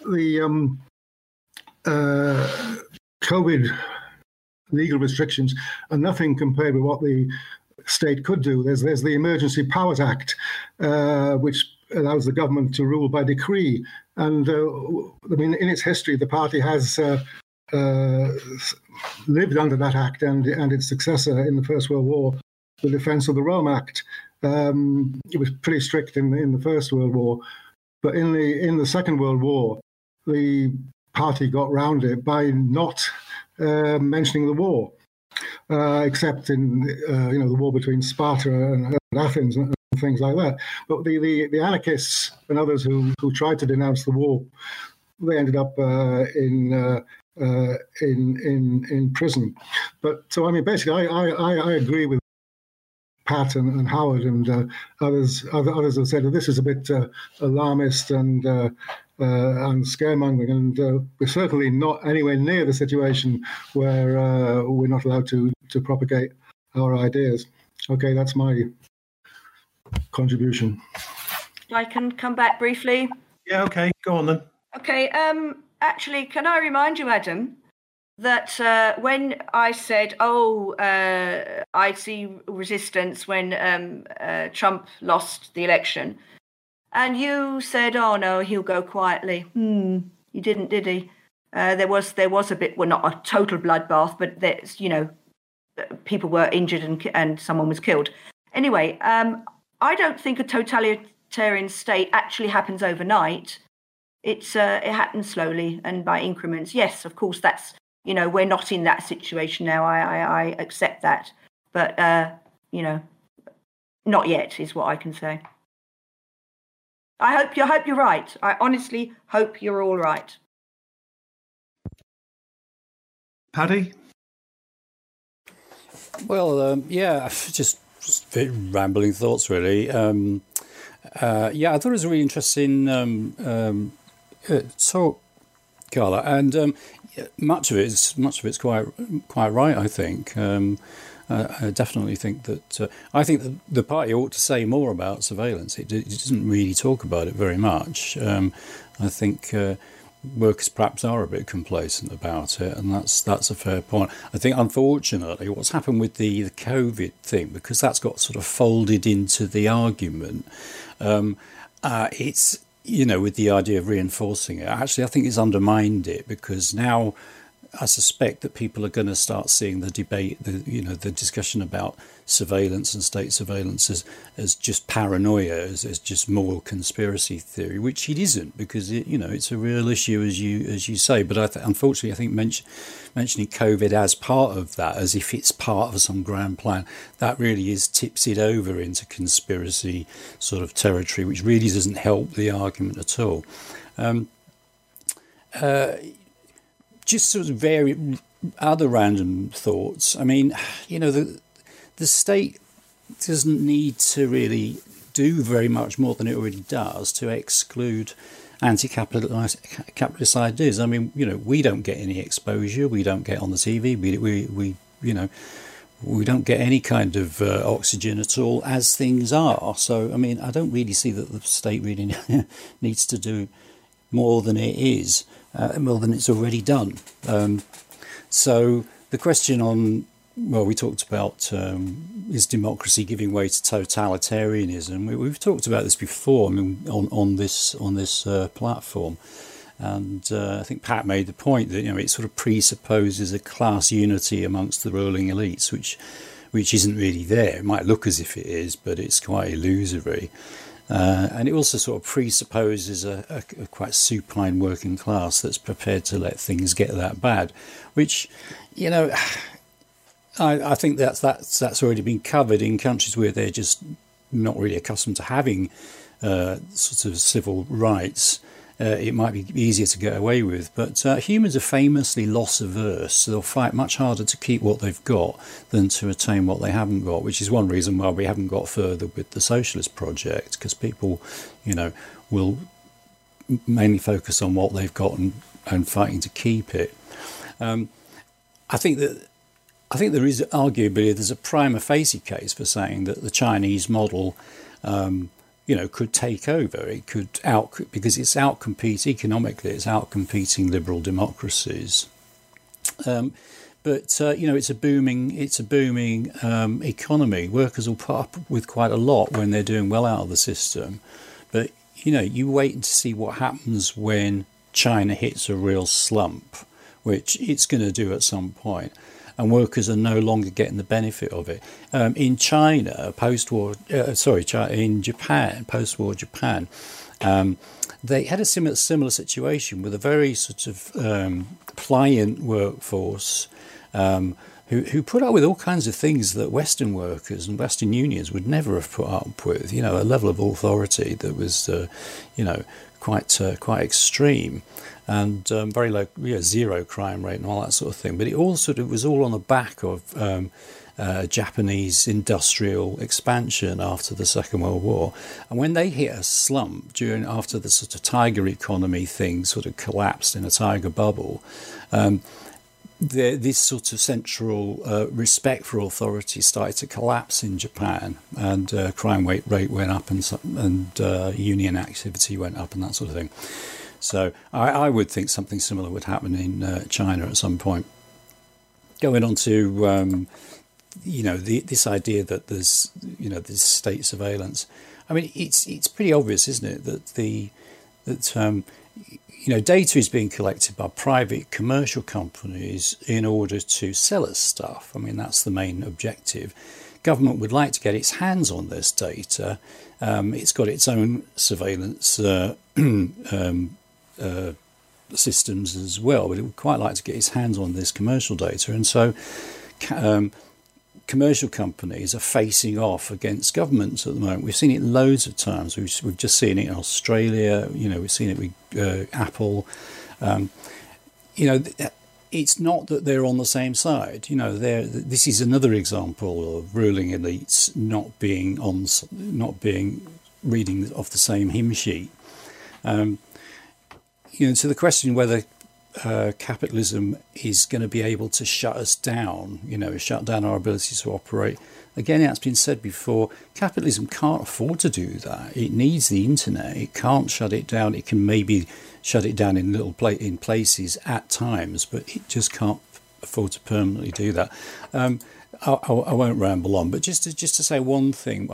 COVID legal restrictions are nothing compared with what the state could do. There's the Emergency Powers Act, which allows the government to rule by decree. And I mean, in its history, the party has lived under that act and its successor in the First World War, the Defence of the Realm Act. It was pretty strict in the First World War, but in the Second World War, the party got round it by not mentioning the war, except in the war between Sparta and Athens and things like that. But the anarchists and others who tried to denounce the war, they ended up in prison. But so I mean, basically, I agree with Pat and Howard and others have said that this is a bit alarmist and scaremongering, and we're certainly not anywhere near the situation where we're not allowed to propagate our ideas. Okay, that's my contribution. I can come back briefly. Yeah, okay, go on then. Okay, actually, can I remind you, Adam, that when I said, I see resistance when Trump lost the election, and you said, oh no, he'll go quietly. He didn't, did he? There was a bit, well, not a total bloodbath, but there's, people were injured and someone was killed. Anyway, I don't think a totalitarian state actually happens overnight. It happens slowly and by increments. Yes, of course, that's, we're not in that situation now. I accept that. But, not yet is what I can say. I hope you're right. I honestly hope you're all right. Paddy? Well, just rambling thoughts, really. I thought it was a really interesting talk, Carla. And much of it's quite right, I think. I definitely think that the party ought to say more about surveillance. It doesn't really talk about it very much. I think workers perhaps are a bit complacent about it, and that's a fair point. I think, unfortunately, what's happened with the COVID thing, because that's got sort of folded into the argument, it's, with the idea of reinforcing it. Actually, I think it's undermined it, because now I suspect that people are going to start seeing the debate, the discussion about surveillance and state surveillance as just paranoia, as just more conspiracy theory, which it isn't, because it's a real issue, as you say. But unfortunately, I think mentioning COVID as part of that, as if it's part of some grand plan, that really tips it over into conspiracy sort of territory, which really doesn't help the argument at all. Just sort of other random thoughts. I mean, the state doesn't need to really do very much more than it already does to exclude anti-capitalist ideas. I mean, we don't get any exposure. We don't get on the TV. We don't get any kind of oxygen at all as things are. So, I mean, I don't really see that the state really needs to do more than it is. More than it's already done. So the question we talked about is democracy giving way to totalitarianism. We've talked about this before. I mean, on this platform, and I think Pat made the point that it sort of presupposes a class unity amongst the ruling elites, which isn't really there. It might look as if it is, but it's quite illusory. And it also sort of presupposes a quite supine working class that's prepared to let things get that bad, which, I think that's already been covered in countries where they're just not really accustomed to having sort of civil rights. It might be easier to get away with, but humans are famously loss averse, so they'll fight much harder to keep what they've got than to attain what they haven't got, which is one reason why we haven't got further with the socialist project, because people, will mainly focus on what they've got and fighting to keep it. I think there is arguably there's a prima facie case for saying that the Chinese model could take over. It could because it's economically, it's outcompeting liberal democracies. But it's a booming economy. Workers will put up with quite a lot when they're doing well out of the system. But you wait to see what happens when China hits a real slump, which it's going to do at some point. And workers are no longer getting the benefit of it. In China, in Japan, post-war Japan, they had a similar situation with a very sort of pliant workforce who put up with all kinds of things that Western workers and Western unions would never have put up with. A level of authority that was, quite extreme. And very low, zero crime rate and all that sort of thing. But it was all on the back of Japanese industrial expansion after the Second World War. And when they hit a slump after the sort of tiger economy thing sort of collapsed in a tiger bubble, this sort of central respect for authority started to collapse in Japan, and crime rate went up, and union activity went up, and that sort of thing. So I would think something similar would happen in China at some point. Going on to this idea that there's this state surveillance. I mean, it's pretty obvious, isn't it, that data is being collected by private commercial companies in order to sell us stuff. I mean, that's the main objective. Government would like to get its hands on this data. It's got its own surveillance systems as well, but it would quite like to get its hands on this commercial data. And so commercial companies are facing off against governments at the moment. We've seen it loads of times. We've just seen it in Australia. We've seen it with Apple. It's not that they're on the same side. This is another example of ruling elites not being reading off the same hymn sheet. To the question whether capitalism is going to be able to shut us down, shut down our ability to operate. Again, it's been said before, capitalism can't afford to do that. It needs the internet. It can't shut it down. It can maybe shut it down in in places at times, but it just can't afford to permanently do that. I won't ramble on, but just to say one thing,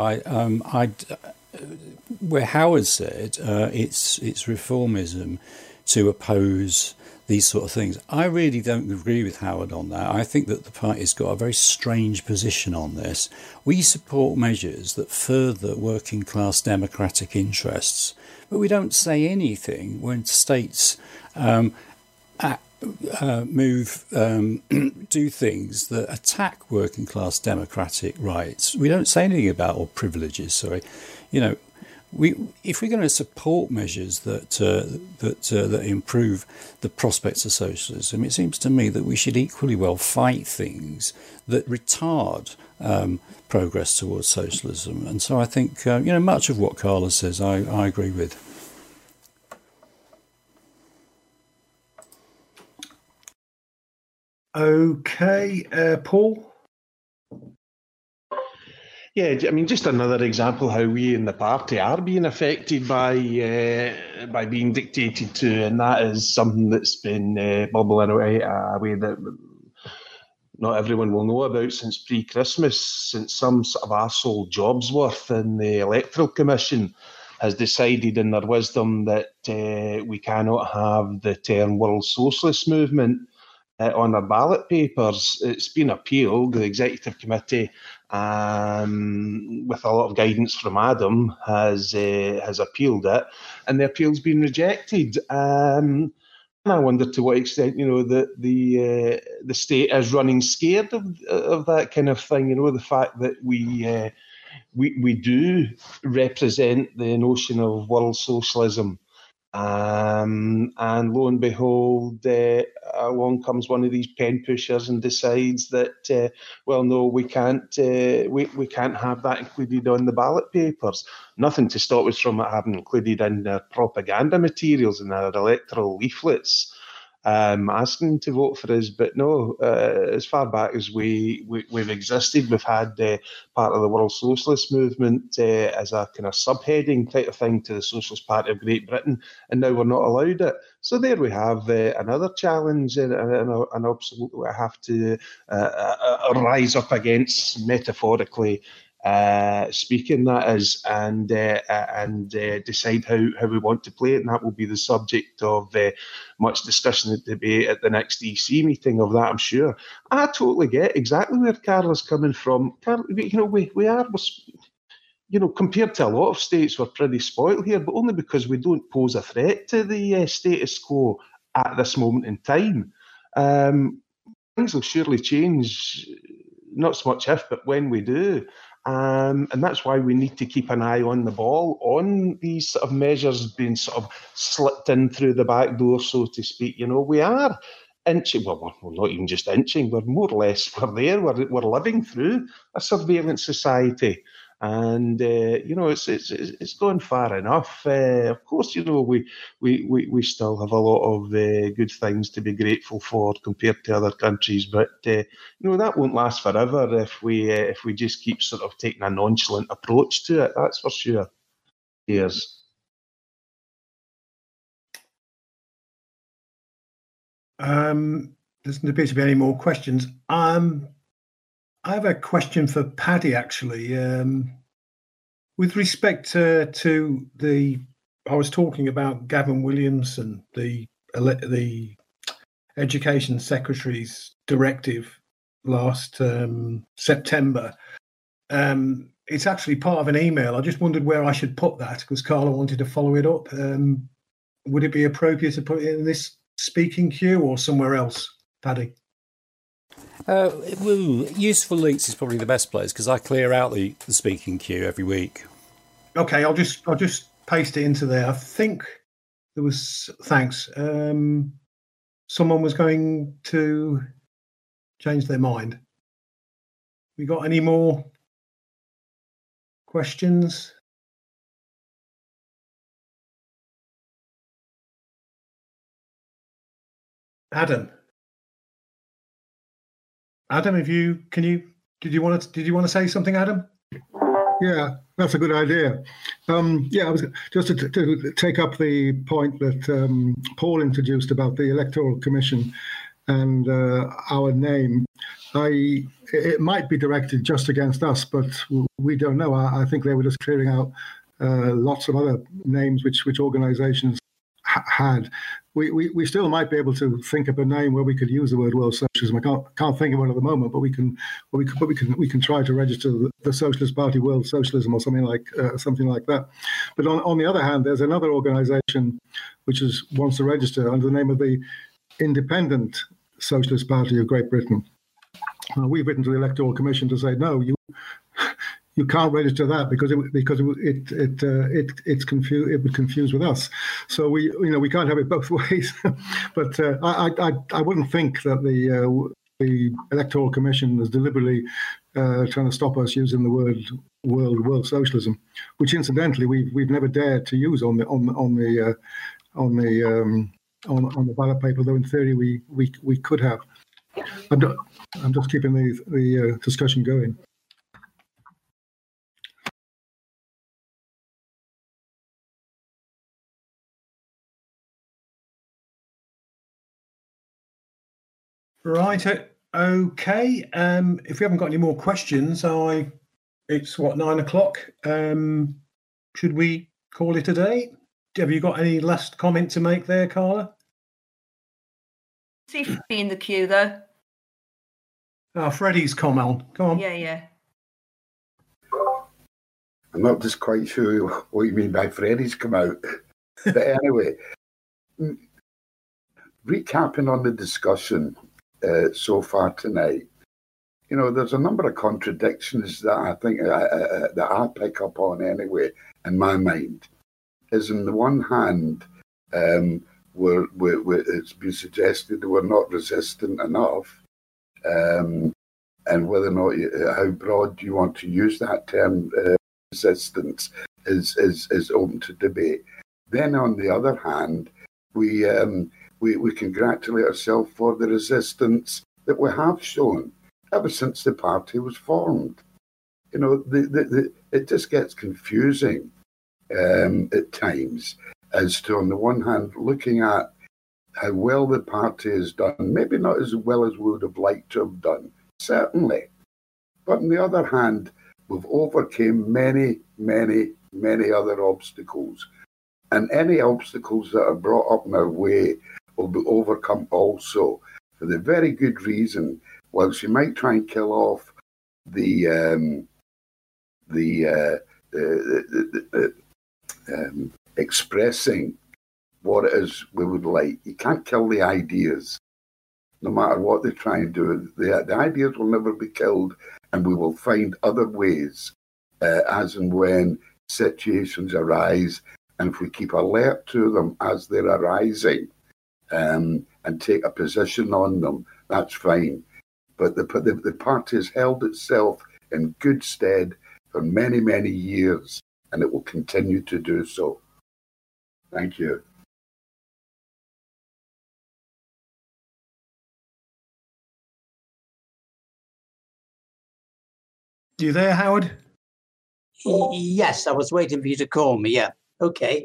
where Howard said it's reformism to oppose these sort of things. I really don't agree with Howard on that. I think that the party's got a very strange position on this. We support measures that further working class democratic interests, but we don't say anything when states do things that attack working class democratic rights. We don't say anything about, or privileges, sorry. If we're going to support measures that improve the prospects of socialism, it seems to me that we should equally well fight things that retard progress towards socialism. And so I think much of what Carla says I agree with. Okay, Paul. Yeah, I mean, just another example how we in the party are being affected by being dictated to, and that is something that's been bubbling away a way that not everyone will know about since pre-Christmas, since some sort of arsehole Jobsworth in the Electoral Commission has decided in their wisdom that we cannot have the term World Socialist Movement on our ballot papers. It's been appealed. The Executive Committee, with a lot of guidance from Adam, has appealed it, and the appeal's been rejected. And I wonder to what extent, the state is running scared of that kind of thing. The fact that we do represent the notion of world socialism. And lo and behold, along comes one of these pen pushers and decides that, no, we can't have that included on the ballot papers. Nothing to stop us from it having included in their propaganda materials and their electoral leaflets, asking to vote for us. But no, as far back as we've existed, we've had part of the World Socialist Movement as a kind of subheading type of thing to the Socialist Party of Great Britain, and now we're not allowed it. So there we have another challenge, and absolutely I have to rise up against, metaphorically speaking, that is, and decide how we want to play it, and that will be the subject of much discussion and debate at the next EC meeting of that, I'm sure. I totally get exactly where Carla's coming from. We are, compared to a lot of states, we're pretty spoiled here, but only because we don't pose a threat to the status quo at this moment in time. Things will surely change, not so much if, but when we do. And that's why we need to keep an eye on the ball on these sort of measures being sort of slipped in through the back door, so to speak. We are inching, well, we're not even just inching, we're more or less, we're there, we're living through a surveillance society. And it's gone far enough. Of course, we still have a lot of good things to be grateful for compared to other countries, but that won't last forever if we just keep sort of taking a nonchalant approach to it. That's for sure. Cheers. Doesn't appear to be any more questions. I have a question for Paddy, actually. With respect to I was talking about Gavin Williamson, the Education Secretary's directive last September. It's actually part of an email. I just wondered where I should put that, because Carla wanted to follow it up. Would it be appropriate to put it in this speaking queue or somewhere else, Paddy? Useful Links is probably the best place, because I clear out the speaking queue every week. Okay, I'll just paste it into there. I think there was, thanks. Someone was going to change their mind. We got any more questions? Adam, did you want to say something, Adam? Yeah, that's a good idea. I was just to take up the point that Paul introduced about the Electoral Commission and our name. It might be directed just against us, but we don't know. I think they were just clearing out lots of other names which organisations had. We still might be able to think of a name where we could use the word world socialism. I can't think of one at the moment, but we can try to register the Socialist Party World Socialism or something like that. But on the other hand, there's another organisation which wants to register under the name of the Independent Socialist Party of Great Britain. We've written to the Electoral Commission to say no, you can't register that because it would confuse with us. So we can't have it both ways. But I wouldn't think that the Electoral Commission is deliberately trying to stop us using the word world socialism, which incidentally we've never dared to use on the ballot paper, though in theory we could have. I'm just keeping the discussion going. Right. Okay. If we haven't got any more questions, it's 9 o'clock. Should we call it a day? Have you got any last comment to make there, Carla? See Freddie in the queue, though. Oh, Freddie's come on. Yeah. I'm not just quite sure what you mean by Freddie's come out. But anyway, recapping on the discussion so far tonight, there's a number of contradictions that I think that I pick up on anyway in my mind. Is on the one hand, it's been suggested that we're not resistant enough, and whether or not how broad you want to use that term resistance is open to debate. Then on the other hand, we congratulate ourselves for the resistance that we have shown ever since the party was formed. It just gets confusing at times as to, on the one hand, looking at how well the party has done, maybe not as well as we would have liked to have done, certainly. But on the other hand, we've overcome many, many, many other obstacles. And any obstacles that are brought up in our way will be overcome also, for the very good reason, whilst you might try and kill off expressing what it is we would like, you can't kill the ideas, no matter what they try and do. The ideas will never be killed, and we will find other ways as and when situations arise. And if we keep alert to them as they're arising and take a position on them, that's fine. But the party has held itself in good stead for many, many years, and it will continue to do so. Thank you. You there, Howard? Yes, I was waiting for you to call me. Yeah. Okay.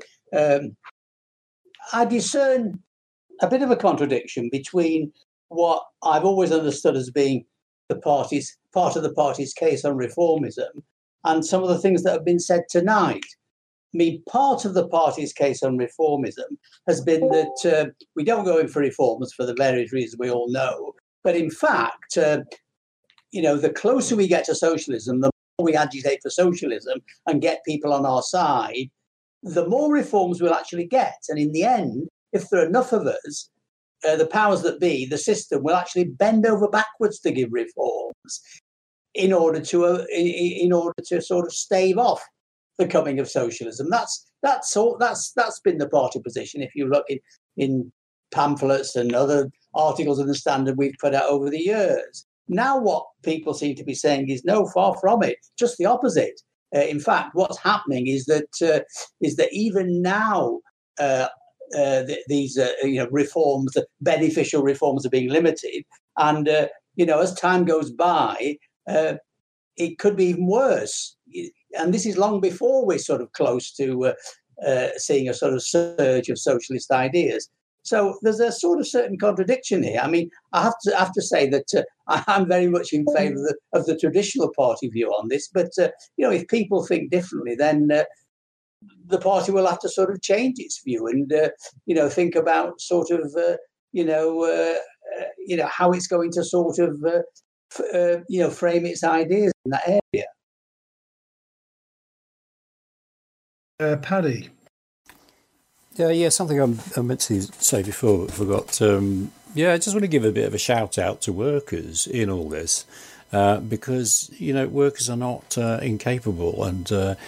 I discern a bit of a contradiction between what I've always understood as being part of the party's case on reformism and some of the things that have been said tonight. I mean, part of the party's case on reformism has been that we don't go in for reforms for the various reasons we all know. But in fact, the closer we get to socialism, the more we agitate for socialism and get people on our side, the more reforms we'll actually get. And in the end, if there are enough of us, the powers that be, the system, will actually bend over backwards to give reforms in order to sort of stave off the coming of socialism. That's been the party position. If you look in pamphlets and other articles in the Standard we've put out over the years. Now what people seem to be saying is no, far from it, just the opposite. In fact, what's happening is that even now these reforms, the beneficial reforms, are being limited, and as time goes by, it could be even worse. And this is long before we're sort of close to seeing a sort of surge of socialist ideas. So there's a sort of certain contradiction here. I mean, I have to say that I'm very much in favour of the traditional party view on this. But if people think differently, then the party will have to sort of change its view and think about sort of how it's going to sort of frame its ideas in that area. Paddy. Yeah, something I meant to say before but forgot. I just want to give a bit of a shout out to workers in all this, because workers are not incapable, and the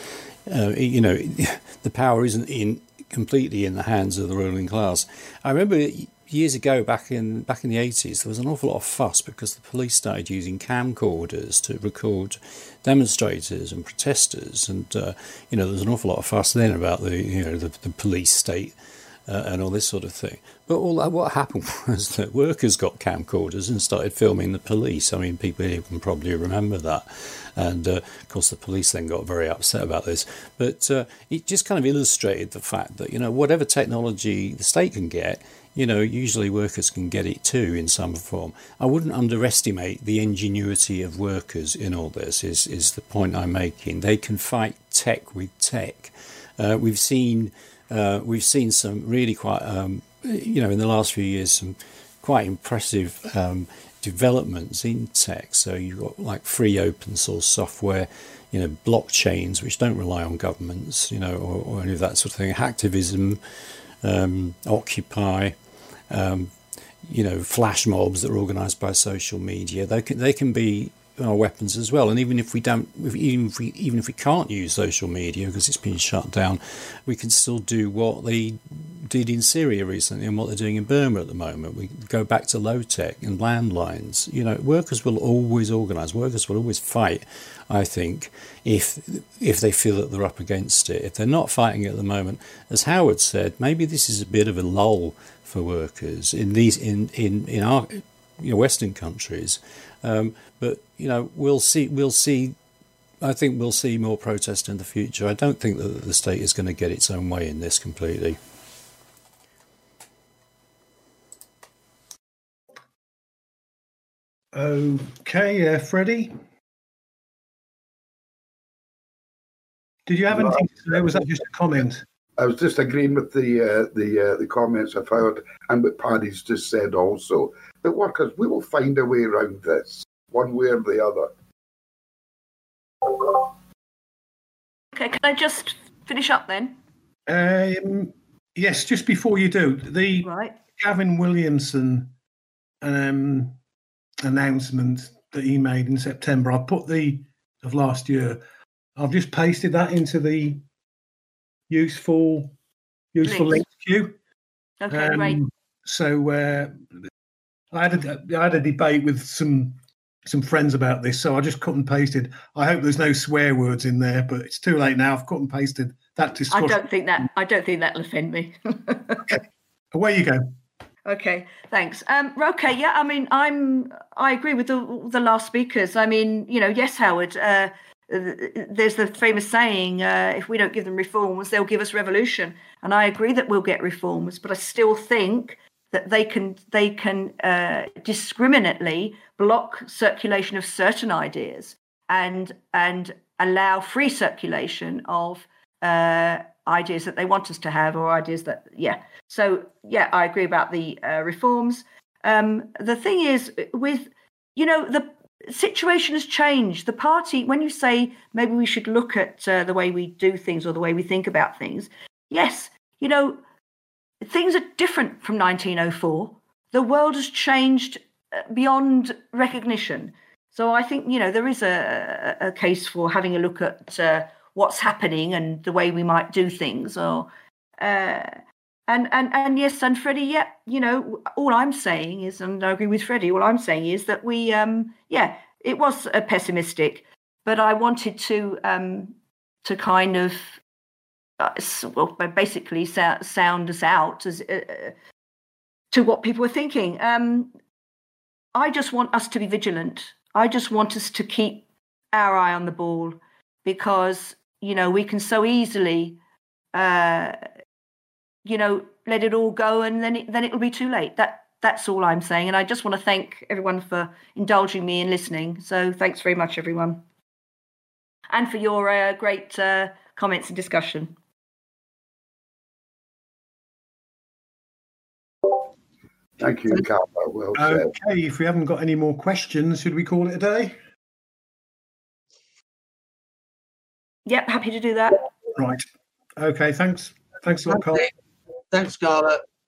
power isn't completely in the hands of the ruling class. I remember years ago, back in the 80s, there was an awful lot of fuss because the police started using camcorders to record demonstrators and protesters, and there was an awful lot of fuss then about the police state and all this sort of thing. But what happened was that workers got camcorders and started filming the police. I mean, people here can probably remember that. And, of course, the police then got very upset about this. But it just kind of illustrated the fact that, whatever technology the state can get, usually workers can get it too in some form. I wouldn't underestimate the ingenuity of workers in all this, is the point I'm making. They can fight tech with tech. We've seen some really quite, in the last few years, some quite impressive developments in tech. So you've got like free open source software, blockchains, which don't rely on governments, or any of that sort of thing. Hacktivism, Occupy, flash mobs that are organised by social media. They can be our weapons as well. And even if we can't use social media because it's been shut down, we can still do what they did in Syria recently and what they're doing in Burma at the moment. We go back to low tech and landlines. Workers will always organise. Workers will always fight, I think, if they feel that they're up against it. If they're not fighting at the moment, as Howard said, maybe this is a bit of a lull for workers in our Western countries. But we'll see. I think we'll see more protest in the future. I don't think that the state is going to get its own way in this completely. Okay, Freddie. Did you have anything to say? Or was that just a comment? I was just agreeing with the comments I've heard and what Paddy's just said also. The workers, we will find a way around this, one way or the other. Okay, can I just finish up then? Yes, just before you do, the Gavin Williamson announcement that he made in September, I put of last year. I've just pasted that into the useful links queue. Okay, great. So I had a debate with some friends about this, so I just cut and pasted. I hope there's no swear words in there, but it's too late now. I've cut and pasted that discussion. I don't think that'll offend me. Okay. Away you go. Okay, thanks. Okay, yeah. I mean, I agree with the last speakers. I mean, yes, Howard. There's the famous saying, if we don't give them reforms, they'll give us revolution. And I agree that we'll get reforms, but I still think that they can discriminately block circulation of certain ideas and allow free circulation of ideas that they want us to have, or ideas that, So, I agree about the reforms. The thing is, with, the situation has changed. The party, when you say maybe we should look at the way we do things or the way we think about things, yes, things are different from 1904. The world has changed beyond recognition. So I think, there is a case for having a look at what's happening and the way we might do things. Or and yes, and Freddie, all I'm saying is, and I agree with Freddie, all I'm saying is that we, it was pessimistic, but I wanted to kind of basically sound us out as to what people are thinking. I just want us to be vigilant. I just want us to keep our eye on the ball, because we can so easily let it all go, and then it'll be too late. That's all I'm saying. And I just want to thank everyone for indulging me in listening. So thanks very much, everyone, and for your great comments and discussion. Thank you, Carla. Well said. Okay, if we haven't got any more questions, should we call it a day? Yep, happy to do that. Right. Okay, thanks. Thanks a lot, Carl. Thanks, Carla.